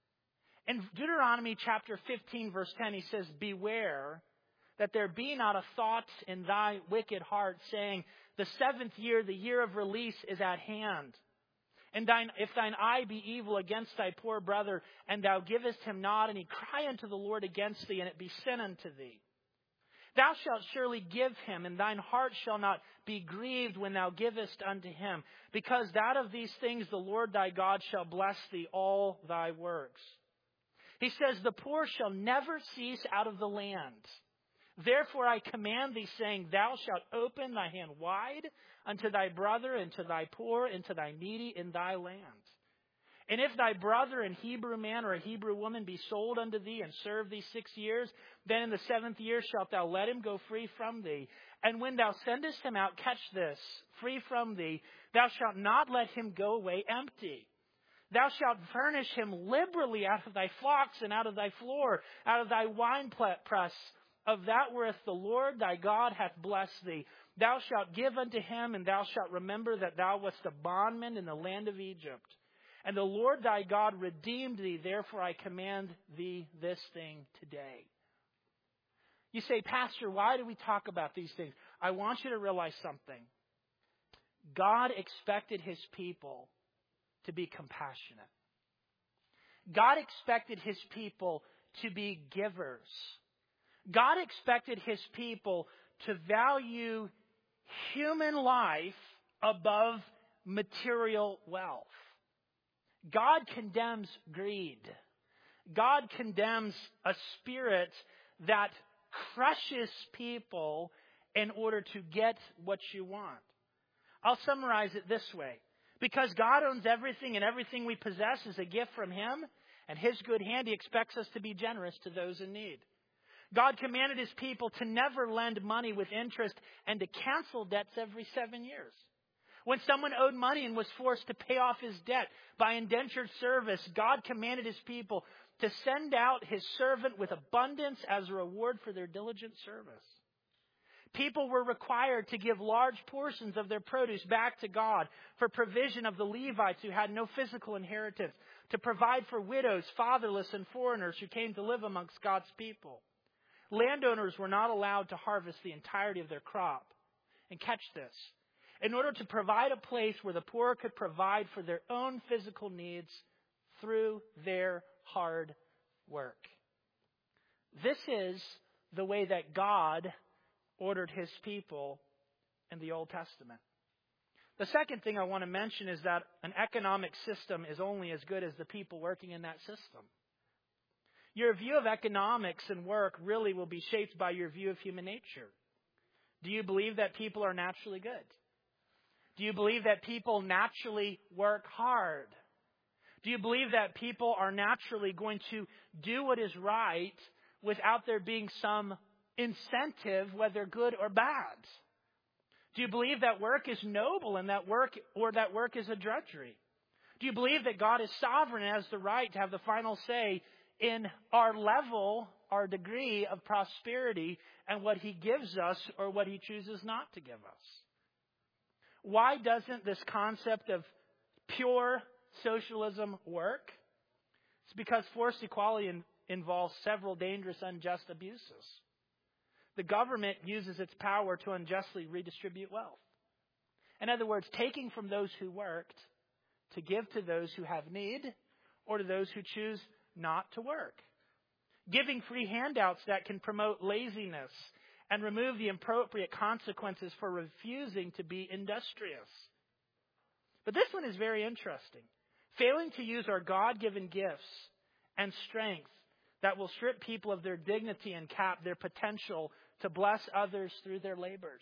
In Deuteronomy chapter fifteen, verse ten, he says, beware that there be not a thought in thy wicked heart, saying, the seventh year, the year of release, is at hand. And thine, if thine eye be evil against thy poor brother, and thou givest him not, and he cry unto the Lord against thee, and it be sin unto thee. Thou shalt surely give him, and thine heart shall not be grieved when thou givest unto him, because that of these things the Lord thy God shall bless thee all thy works. He says, the poor shall never cease out of the land. Therefore I command thee, saying, thou shalt open thy hand wide unto thy brother, and to thy poor, and to thy needy in thy land. And if thy brother, an Hebrew man or a Hebrew woman, be sold unto thee, and serve thee six years, then in the seventh year shalt thou let him go free from thee. And when thou sendest him out, catch this, free from thee, thou shalt not let him go away empty. Thou shalt furnish him liberally out of thy flocks, and out of thy floor, out of thy winepress, of that wherewith the Lord thy God hath blessed thee. Thou shalt give unto him, and thou shalt remember that thou wast a bondman in the land of Egypt. And the Lord thy God redeemed thee, therefore I command thee this thing today. You say, Pastor, why do we talk about these things? I want you to realize something. God expected his people to be compassionate. God expected his people to be givers. God expected his people to value human life above material wealth. God condemns greed. God condemns a spirit that crushes people in order to get what you want. I'll summarize it this way. Because God owns everything, and everything we possess is a gift from him, and his good hand, he expects us to be generous to those in need. God commanded his people to never lend money with interest and to cancel debts every seven years. When someone owed money and was forced to pay off his debt by indentured service, God commanded his people to send out his servant with abundance as a reward for their diligent service. People were required to give large portions of their produce back to God for provision of the Levites who had no physical inheritance, to provide for widows, fatherless, and foreigners who came to live amongst God's people. Landowners were not allowed to harvest the entirety of their crop. And catch this. in order to provide a place where the poor could provide for their own physical needs through their hard work. This is the way that God ordered his people in the Old Testament. The second thing I want to mention is that an economic system is only as good as the people working in that system. Your view of economics and work really will be shaped by your view of human nature. Do you believe that people are naturally good? Do you believe that people naturally work hard? Do you believe that people are naturally going to do what is right without there being some incentive, whether good or bad? Do you believe that work is noble and that work or that work is a drudgery? Do you believe that God is sovereign and has the right to have the final say in our level, our degree of prosperity and what he gives us or what he chooses not to give us? Why doesn't this concept of pure socialism work? It's because forced equality in, involves several dangerous, unjust abuses. The government uses its power to unjustly redistribute wealth. In other words, taking from those who worked to give to those who have need or to those who choose not to work. Giving free handouts that can promote laziness and remove the appropriate consequences for refusing to be industrious. But this one is very interesting. Failing to use our God-given gifts and strength that will strip people of their dignity and cap their potential to bless others through their labors.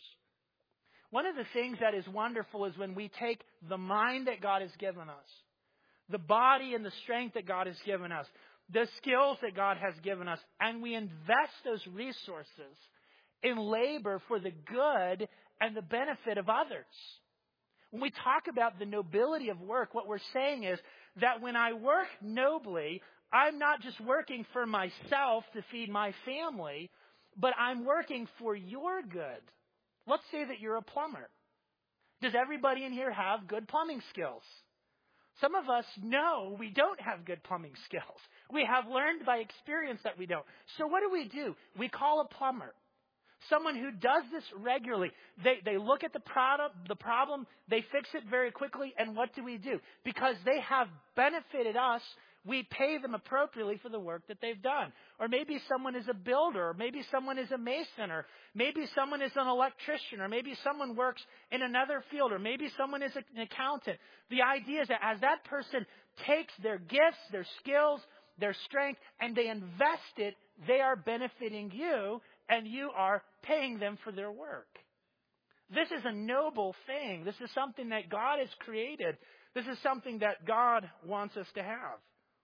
One of the things that is wonderful is when we take the mind that God has given us, the body and the strength that God has given us, the skills that God has given us, and we invest those resources in labor for the good and the benefit of others. When we talk about the nobility of work, what we're saying is that when I work nobly, I'm not just working for myself to feed my family, but I'm working for your good. Let's say that you're a plumber. Does everybody in here have good plumbing skills? Some of us know we don't have good plumbing skills. We have learned by experience that we don't. So what do we do? We call a plumber. Someone who does this regularly. They, they look at the product, the problem, they fix it very quickly, and what do we do? Because they have benefited us, we pay them appropriately for the work that they've done. Or maybe someone is a builder, or maybe someone is a mason, or maybe someone is an electrician, or maybe someone works in another field, or maybe someone is an accountant. The idea is that as that person takes their gifts, their skills, their strength, and they invest it, they are benefiting you, and you are paying them for their work. This is a noble thing. This is something that God has created. This is something that God wants us to have.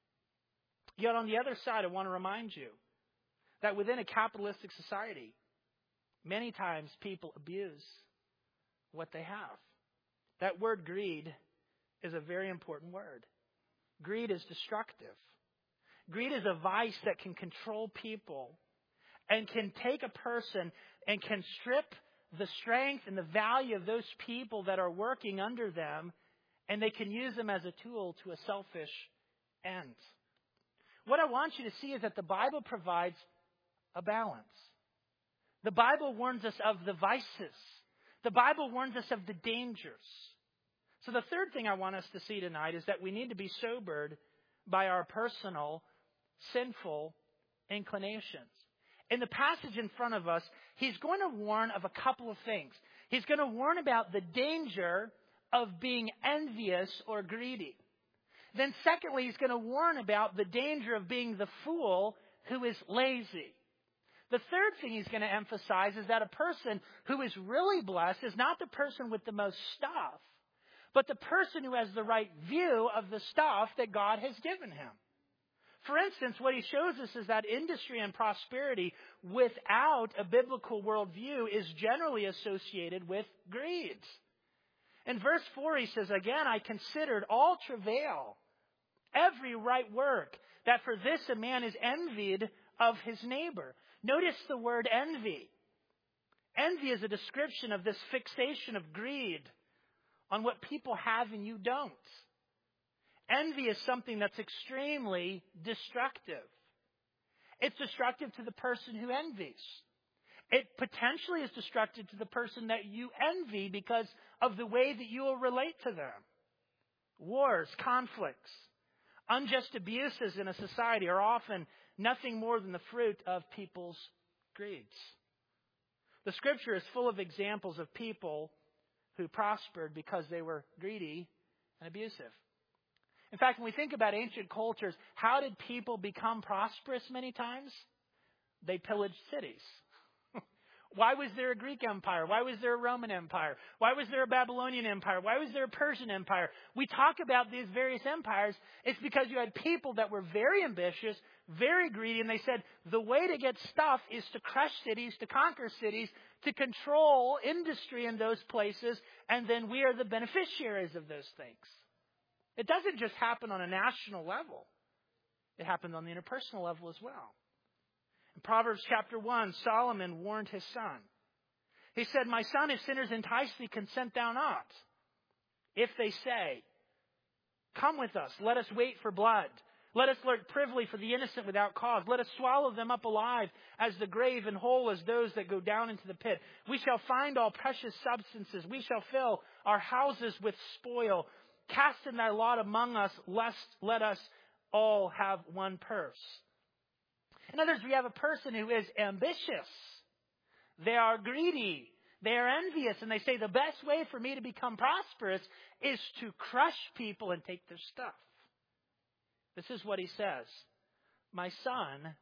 Yet on the other side, I want to remind you that within a capitalistic society, many times people abuse what they have. That word greed is a very important word. Greed is destructive. Greed is a vice that can control people and can take a person and can strip the strength and the value of those people that are working under them, and they can use them as a tool to a selfish end. What I want you to see is that the Bible provides a balance. The Bible warns us of the vices. The Bible warns us of the dangers. So the third thing I want us to see tonight is that we need to be sobered by our personal sinful inclinations. In the passage in front of us, he's going to warn of a couple of things. He's going to warn about the danger of being envious or greedy. Then secondly, he's going to warn about the danger of being the fool who is lazy. The third thing he's going to emphasize is that a person who is really blessed is not the person with the most stuff, but the person who has the right view of the stuff that God has given him. For instance, what he shows us is that industry and prosperity without a biblical worldview is generally associated with greed. In verse four, he says, "Again, I considered all travail, every right work, that for this a man is envied of his neighbor." Notice the word envy. Envy is a description of this fixation of greed on what people have and you don't. Envy is something that's extremely destructive. It's destructive to the person who envies. It potentially is destructive to the person that you envy because of the way that you will relate to them. Wars, conflicts, unjust abuses in a society are often nothing more than the fruit of people's greeds. The Scripture is full of examples of people who prospered because they were greedy and abusive. In fact, when we think about ancient cultures, how did people become prosperous many times? They pillaged cities. Why was there a Greek Empire? Why was there a Roman Empire? Why was there a Babylonian Empire? Why was there a Persian Empire? We talk about these various empires. It's because you had people that were very ambitious, very greedy, and they said the way to get stuff is to crush cities, to conquer cities, to control industry in those places, and then we are the beneficiaries of those things. It doesn't just happen on a national level. It happened on the interpersonal level as well. In Proverbs chapter one, Solomon warned his son. He said, "My son, if sinners entice thee, consent thou not. If they say, 'Come with us, let us wait for blood. Let us lurk privily for the innocent without cause. Let us swallow them up alive as the grave and whole as those that go down into the pit. We shall find all precious substances. We shall fill our houses with spoil. Cast in thy lot among us, lest let us all have one purse.'" In other words, we have a person who is ambitious. They are greedy. They are envious. And they say the best way for me to become prosperous is to crush people and take their stuff. This is what he says. "My son,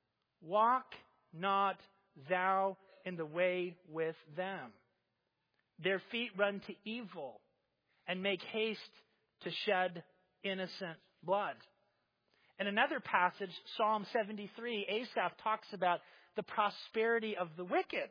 walk not thou in the way with them. Their feet run to evil and make haste to shed innocent blood." In another passage, Psalm seventy-three, Asaph talks about the prosperity of the wicked.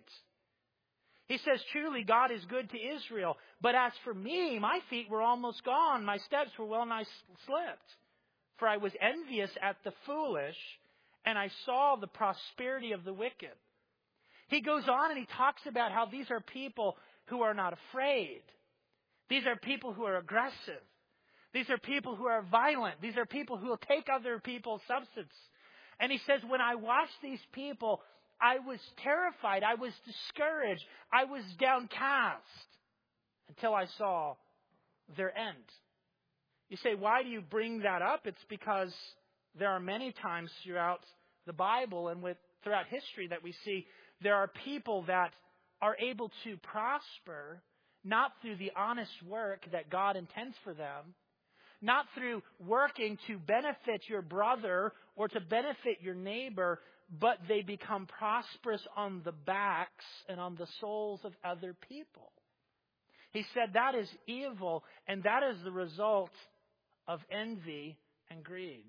He says, "Truly God is good to Israel, but as for me, my feet were almost gone, my steps were well nigh slipped. For I was envious at the foolish, and I saw the prosperity of the wicked." He goes on and he talks about how these are people who are not afraid. These are people who are aggressive. These are people who are violent. These are people who will take other people's substance. And he says, when I watched these people, I was terrified. I was discouraged. I was downcast until I saw their end. You say, why do you bring that up? It's because there are many times throughout the Bible and with throughout history that we see there are people that are able to prosper not through the honest work that God intends for them, not through working to benefit your brother or to benefit your neighbor, but they become prosperous on the backs and on the souls of other people. He said that is evil, and that is the result of envy and greed.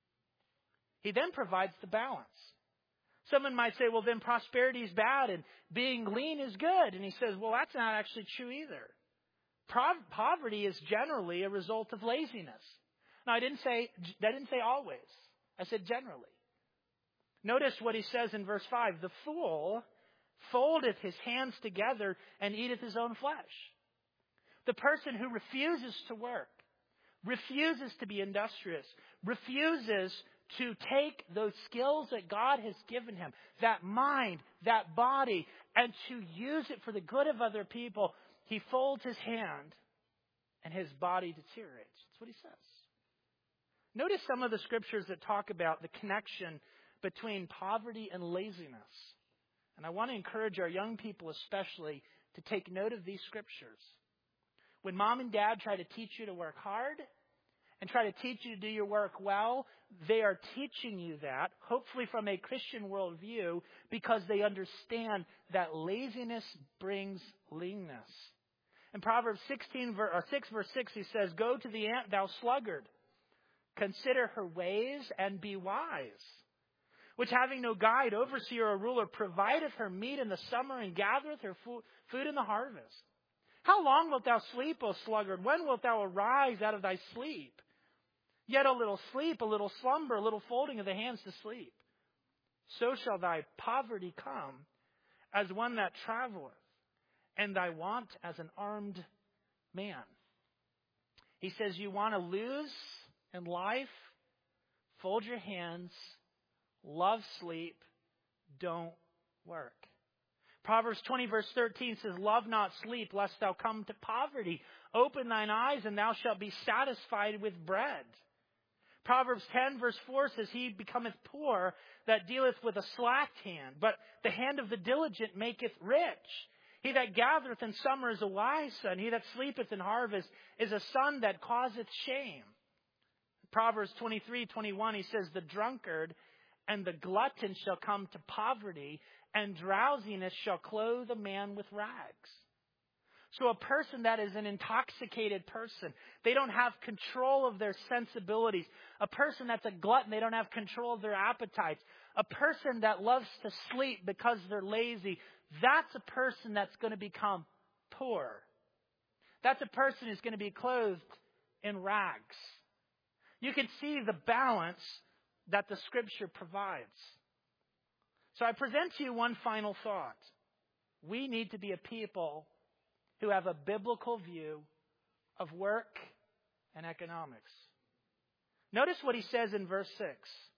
He then provides the balance. Someone might say, well, then prosperity is bad and being lean is good. And he says, well, that's not actually true either. Poverty is generally a result of laziness. Now, I didn't say, I didn't say always. I said generally. Notice what he says in verse five. "The fool foldeth his hands together and eateth his own flesh." The person who refuses to work, refuses to be industrious, refuses to take those skills that God has given him, that mind, that body, and to use it for the good of other people, he folds his hand and his body deteriorates. That's what he says. Notice some of the scriptures that talk about the connection between poverty and laziness. And I want to encourage our young people especially to take note of these scriptures. When mom and dad try to teach you to work hard and try to teach you to do your work well, they are teaching you that, hopefully from a Christian worldview, because they understand that laziness brings leanness. In Proverbs sixteen, or six, verse six, he says, "Go to the ant, thou sluggard. Consider her ways and be wise. Which having no guide, overseer, or ruler, provideth her meat in the summer and gathereth her food in the harvest. How long wilt thou sleep, O sluggard? When wilt thou arise out of thy sleep? Yet a little sleep, a little slumber, a little folding of the hands to sleep. So shall thy poverty come as one that traveleth, and thy want as an armed man." He says, you want to lose in life? Fold your hands, love sleep, don't work. Proverbs twenty verse thirteen says, love not sleep, lest thou come to poverty. Open thine eyes, and thou shalt be satisfied with bread. Proverbs ten verse four says, he becometh poor that dealeth with a slack hand, but the hand of the diligent maketh rich. He that gathereth in summer is a wise son. He that sleepeth in harvest is a son that causeth shame. Proverbs twenty-three twenty-one, he says, the drunkard and the glutton shall come to poverty, and drowsiness shall clothe a man with rags. So a person that is an intoxicated person, they don't have control of their sensibilities. A person that's a glutton, they don't have control of their appetites. A person that loves to sleep because they're lazy, that's a person that's going to become poor. That's a person who's going to be clothed in rags. You can see the balance that the Scripture provides. So I present to you one final thought. We need to be a people who have a biblical view of work and economics. Notice what he says in verse six.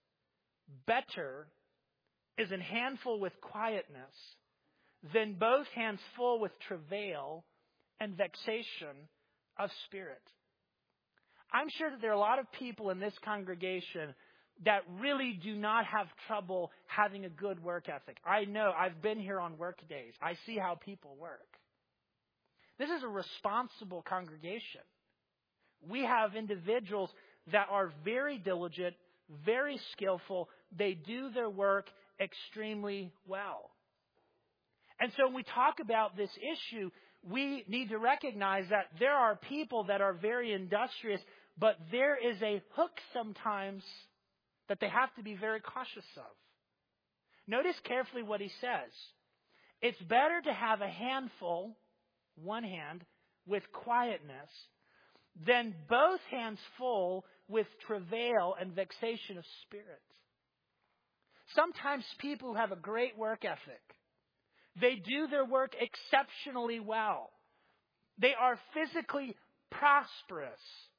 Better is an handful with quietness than both hands full with travail and vexation of spirit. I'm sure that there are a lot of people in this congregation that really do not have trouble having a good work ethic. I know, I've been here on work days. I see how people work. This is a responsible congregation. We have individuals that are very diligent, very skillful. They do their work extremely well. And so when we talk about this issue, we need to recognize that there are people that are very industrious, but there is a hook sometimes that they have to be very cautious of. Notice carefully what he says. It's better to have a handful, one hand, with quietness, than both hands full with travail and vexation of spirit. Sometimes people who have a great work ethic, they do their work exceptionally well. They are physically prosperous,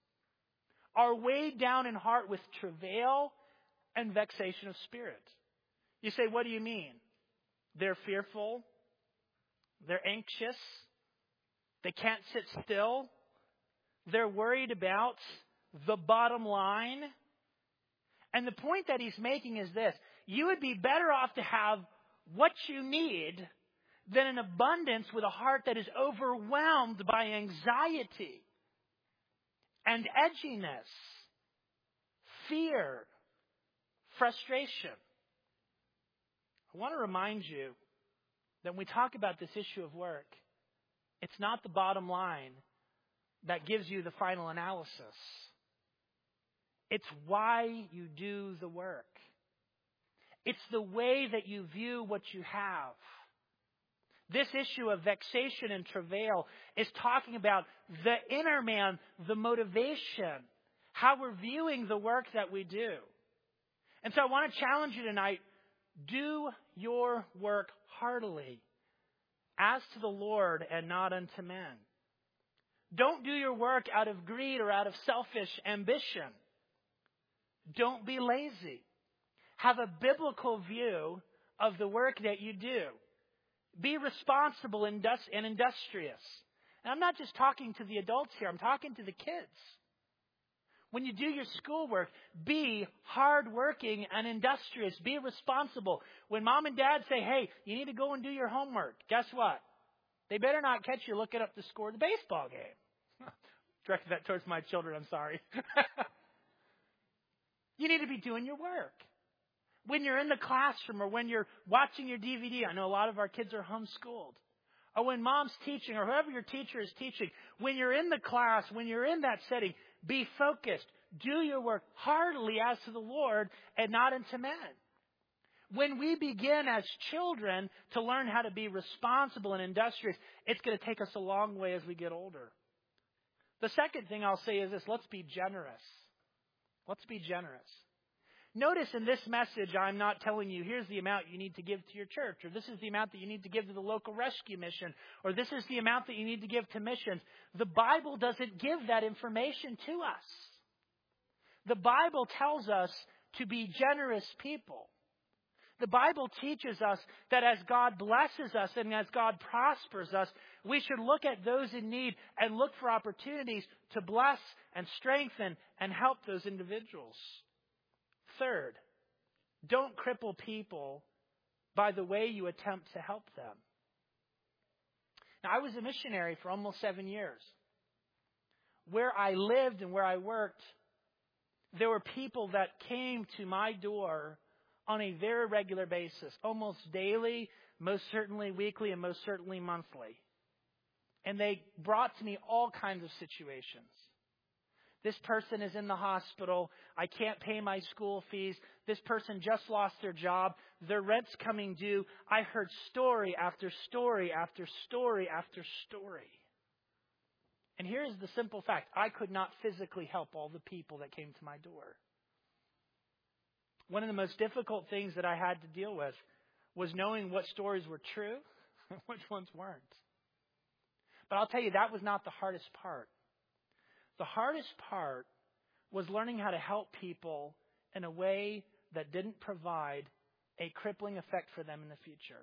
are weighed down in heart with travail and vexation of spirit. You say, what do you mean? They're fearful. They're anxious. They can't sit still. They're worried about the bottom line. And the point that he's making is this. You would be better off to have what you need than an abundance with a heart that is overwhelmed by anxiety and edginess, fear, frustration. I want to remind you that when we talk about this issue of work, it's not the bottom line that gives you the final analysis. It's why you do the work. It's the way that you view what you have. This issue of vexation and travail is talking about the inner man, the motivation, how we're viewing the work that we do. And so I want to challenge you tonight, do your work heartily, as to the Lord and not unto men. Don't do your work out of greed or out of selfish ambition. Don't be lazy. Have a biblical view of the work that you do. Be responsible and industrious. And I'm not just talking to the adults here. I'm talking to the kids. When you do your schoolwork, be hardworking and industrious. Be responsible. When mom and dad say, hey, you need to go and do your homework, guess what? They better not catch you looking up the score of the baseball game. Directed that towards my children, I'm sorry. You need to be doing your work. When you're in the classroom or when you're watching your D V D, I know a lot of our kids are homeschooled. Or when mom's teaching or whoever your teacher is teaching, when you're in the class, when you're in that setting, be focused. Do your work heartily as to the Lord and not unto men. When we begin as children to learn how to be responsible and industrious, it's going to take us a long way as we get older. The second thing I'll say is this: let's be generous. Let's be generous. Notice in this message, I'm not telling you, here's the amount you need to give to your church, or this is the amount that you need to give to the local rescue mission, or this is the amount that you need to give to missions. The Bible doesn't give that information to us. The Bible tells us to be generous people. The Bible teaches us that as God blesses us and as God prospers us, we should look at those in need and look for opportunities to bless and strengthen and help those individuals. Third, don't cripple people by the way you attempt to help them. Now, I was a missionary for almost seven years. Where I lived and where I worked, there were people that came to my door on a very regular basis, almost daily, most certainly weekly, and most certainly monthly. And they brought to me all kinds of situations. This person is in the hospital. I can't pay my school fees. This person just lost their job. Their rent's coming due. I heard story after story after story after story. And here's the simple fact. I could not physically help all the people that came to my door. One of the most difficult things that I had to deal with was knowing what stories were true and which ones weren't. But I'll tell you, that was not the hardest part. The hardest part was learning how to help people in a way that didn't provide a crippling effect for them in the future.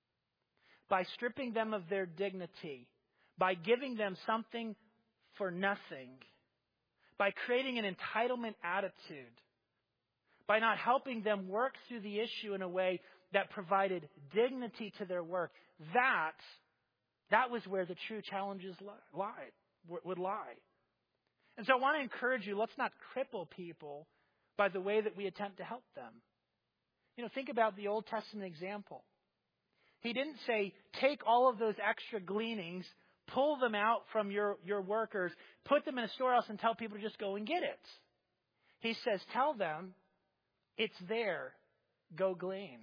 By stripping them of their dignity, by giving them something for nothing, by creating an entitlement attitude, by not helping them work through the issue in a way that provided dignity to their work, that, that was where the true challenges lied, would lie. And so I want to encourage you, let's not cripple people by the way that we attempt to help them. You know, think about the Old Testament example. He didn't say, take all of those extra gleanings, pull them out from your, your workers, put them in a storehouse and tell people to just go and get it. He says, tell them, it's there. Go glean.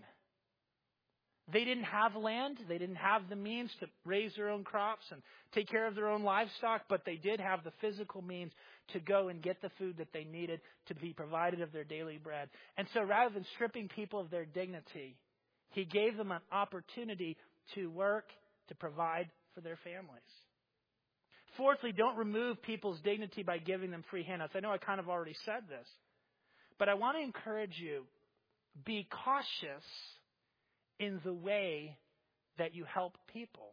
They didn't have land. They didn't have the means to raise their own crops and take care of their own livestock, but they did have the physical means to go and get the food that they needed to be provided of their daily bread. And so rather than stripping people of their dignity, he gave them an opportunity to work, to provide for their families. Fourthly, don't remove people's dignity by giving them free handouts. I know I kind of already said this, but I want to encourage you, be cautious in the way that you help people.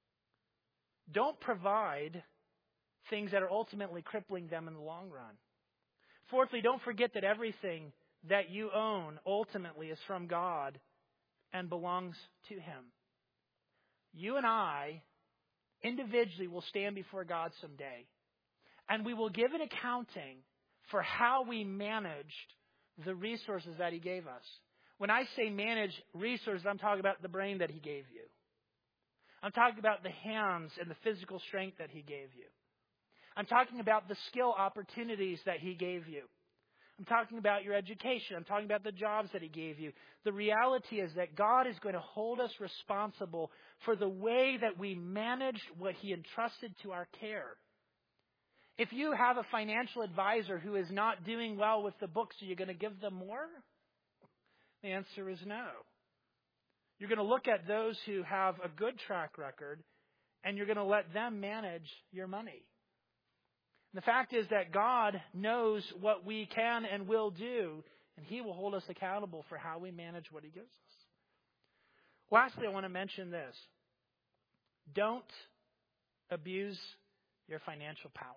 Don't provide things that are ultimately crippling them in the long run. Fourthly, don't forget that everything that you own ultimately is from God and belongs to Him. You and I individually will stand before God someday, and we will give an accounting for how we managed the resources that He gave us. When I say manage resources, I'm talking about the brain that He gave you. I'm talking about the hands and the physical strength that He gave you. I'm talking about the skill opportunities that He gave you. I'm talking about your education. I'm talking about the jobs that He gave you. The reality is that God is going to hold us responsible for the way that we managed what He entrusted to our care. If you have a financial advisor who is not doing well with the books, are you going to give them more? The answer is no. You're going to look at those who have a good track record, and you're going to let them manage your money. And the fact is that God knows what we can and will do, and He will hold us accountable for how we manage what He gives us. Lastly, I want to mention this. Don't abuse your financial power.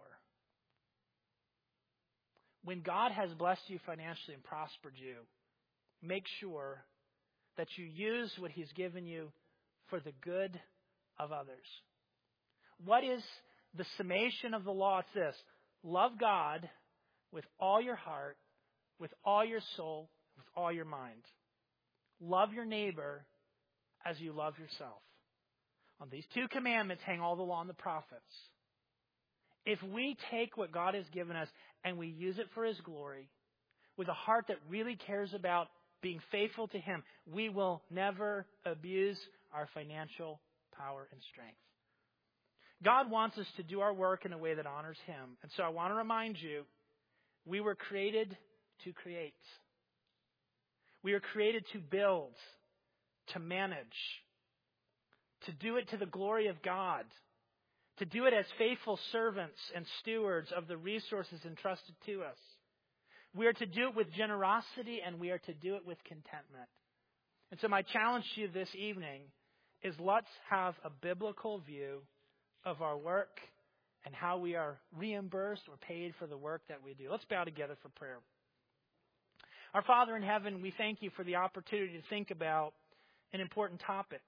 When God has blessed you financially and prospered you, make sure that you use what He's given you for the good of others. What is the summation of the law? It's this. Love God with all your heart, with all your soul, with all your mind. Love your neighbor as you love yourself. On these two commandments hang all the law and the prophets. If we take what God has given us and we use it for His glory, with a heart that really cares about being faithful to Him, we will never abuse our financial power and strength. God wants us to do our work in a way that honors Him. And so I want to remind you, we were created to create. We are created to build, to manage, to do it to the glory of God, to do it as faithful servants and stewards of the resources entrusted to us. We are to do it with generosity, and we are to do it with contentment. And so my challenge to you this evening is let's have a biblical view of our work and how we are reimbursed or paid for the work that we do. Let's bow together for prayer. Our Father in heaven, we thank you for the opportunity to think about an important topic.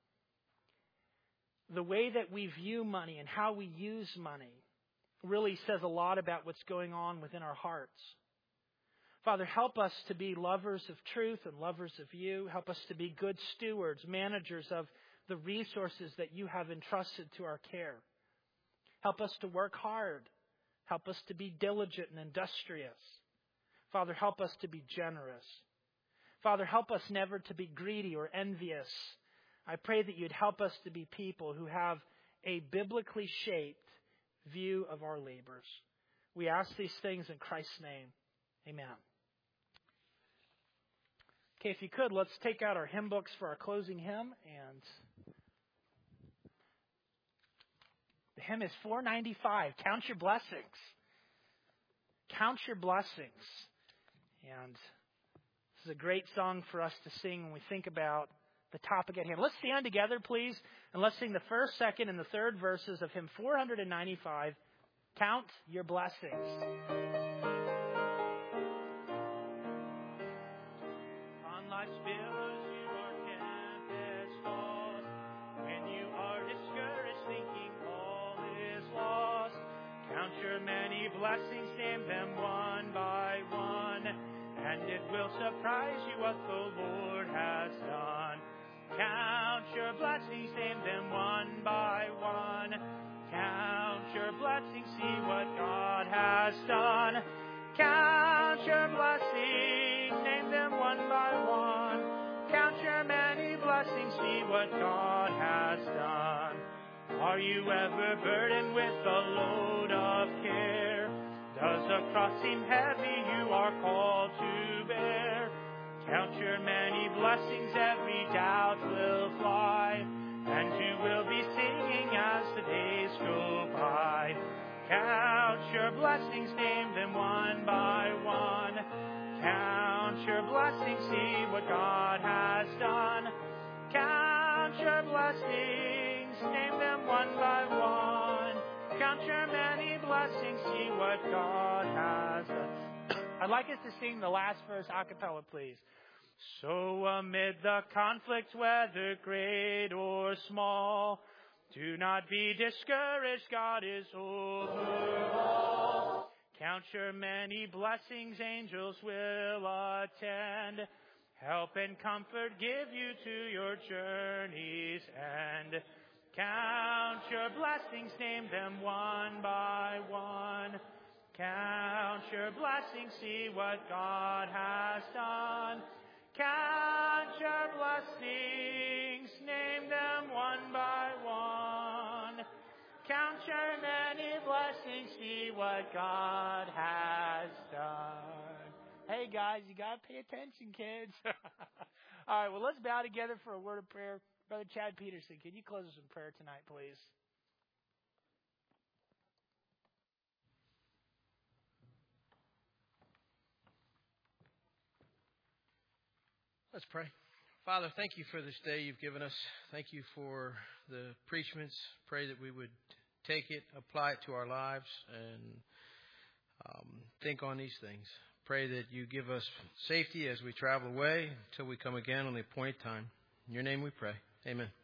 The way that we view money and how we use money really says a lot about what's going on within our hearts. Father, help us to be lovers of truth and lovers of you. Help us to be good stewards, managers of the resources that you have entrusted to our care. Help us to work hard. Help us to be diligent and industrious. Father, help us to be generous. Father, help us never to be greedy or envious. I pray that you'd help us to be people who have a biblically shaped view of our labors. We ask these things in Christ's name. Amen. Okay, if you could, let's take out our hymn books for our closing hymn. And the hymn is four ninety-five, Count Your Blessings. Count Your Blessings. And this is a great song for us to sing when we think about the topic at hand. Let's stand together, please, and let's sing the first, second, and the third verses of hymn four ninety-five, Count Your Blessings. On life's billows you are tempest tossed, when you are discouraged thinking all is lost, count your many blessings, name them one by one, and it will surprise you what the Lord has done. Count your blessings, name them one by one. Count your blessings, see what God has done. Count your blessings, name them one by one. Count your many blessings, see what God has done. Are you ever burdened with a load of care? Does the cross seem heavy you are called to bear? Count your many blessings, every doubt will fly, and you will be singing as the days go by. Count your blessings, name them one by one. Count your blessings, see what God has done. Count your blessings, name them one by one. Count your many blessings, see what God has done. I'd like us to sing the last verse a cappella, please. So amid the conflict, whether great or small, do not be discouraged, God is over all. Count your many blessings, angels will attend. Help and comfort give you to your journey's end. Count your blessings, name them one by one. Count your blessings, see what God has done. Count your blessings, name them one by one. Count your many blessings, see what God has done. Hey guys, you gotta pay attention, kids. All right, well, let's bow together for a word of prayer. Brother Chad Peterson, can you close us in prayer tonight, please? Let's pray. Father, thank you for this day you've given us. Thank you for the preachments. Pray that we would take it, apply it to our lives, and um, think on these things. Pray that you give us safety as we travel away until we come again on the appointed time. In your name we pray. Amen.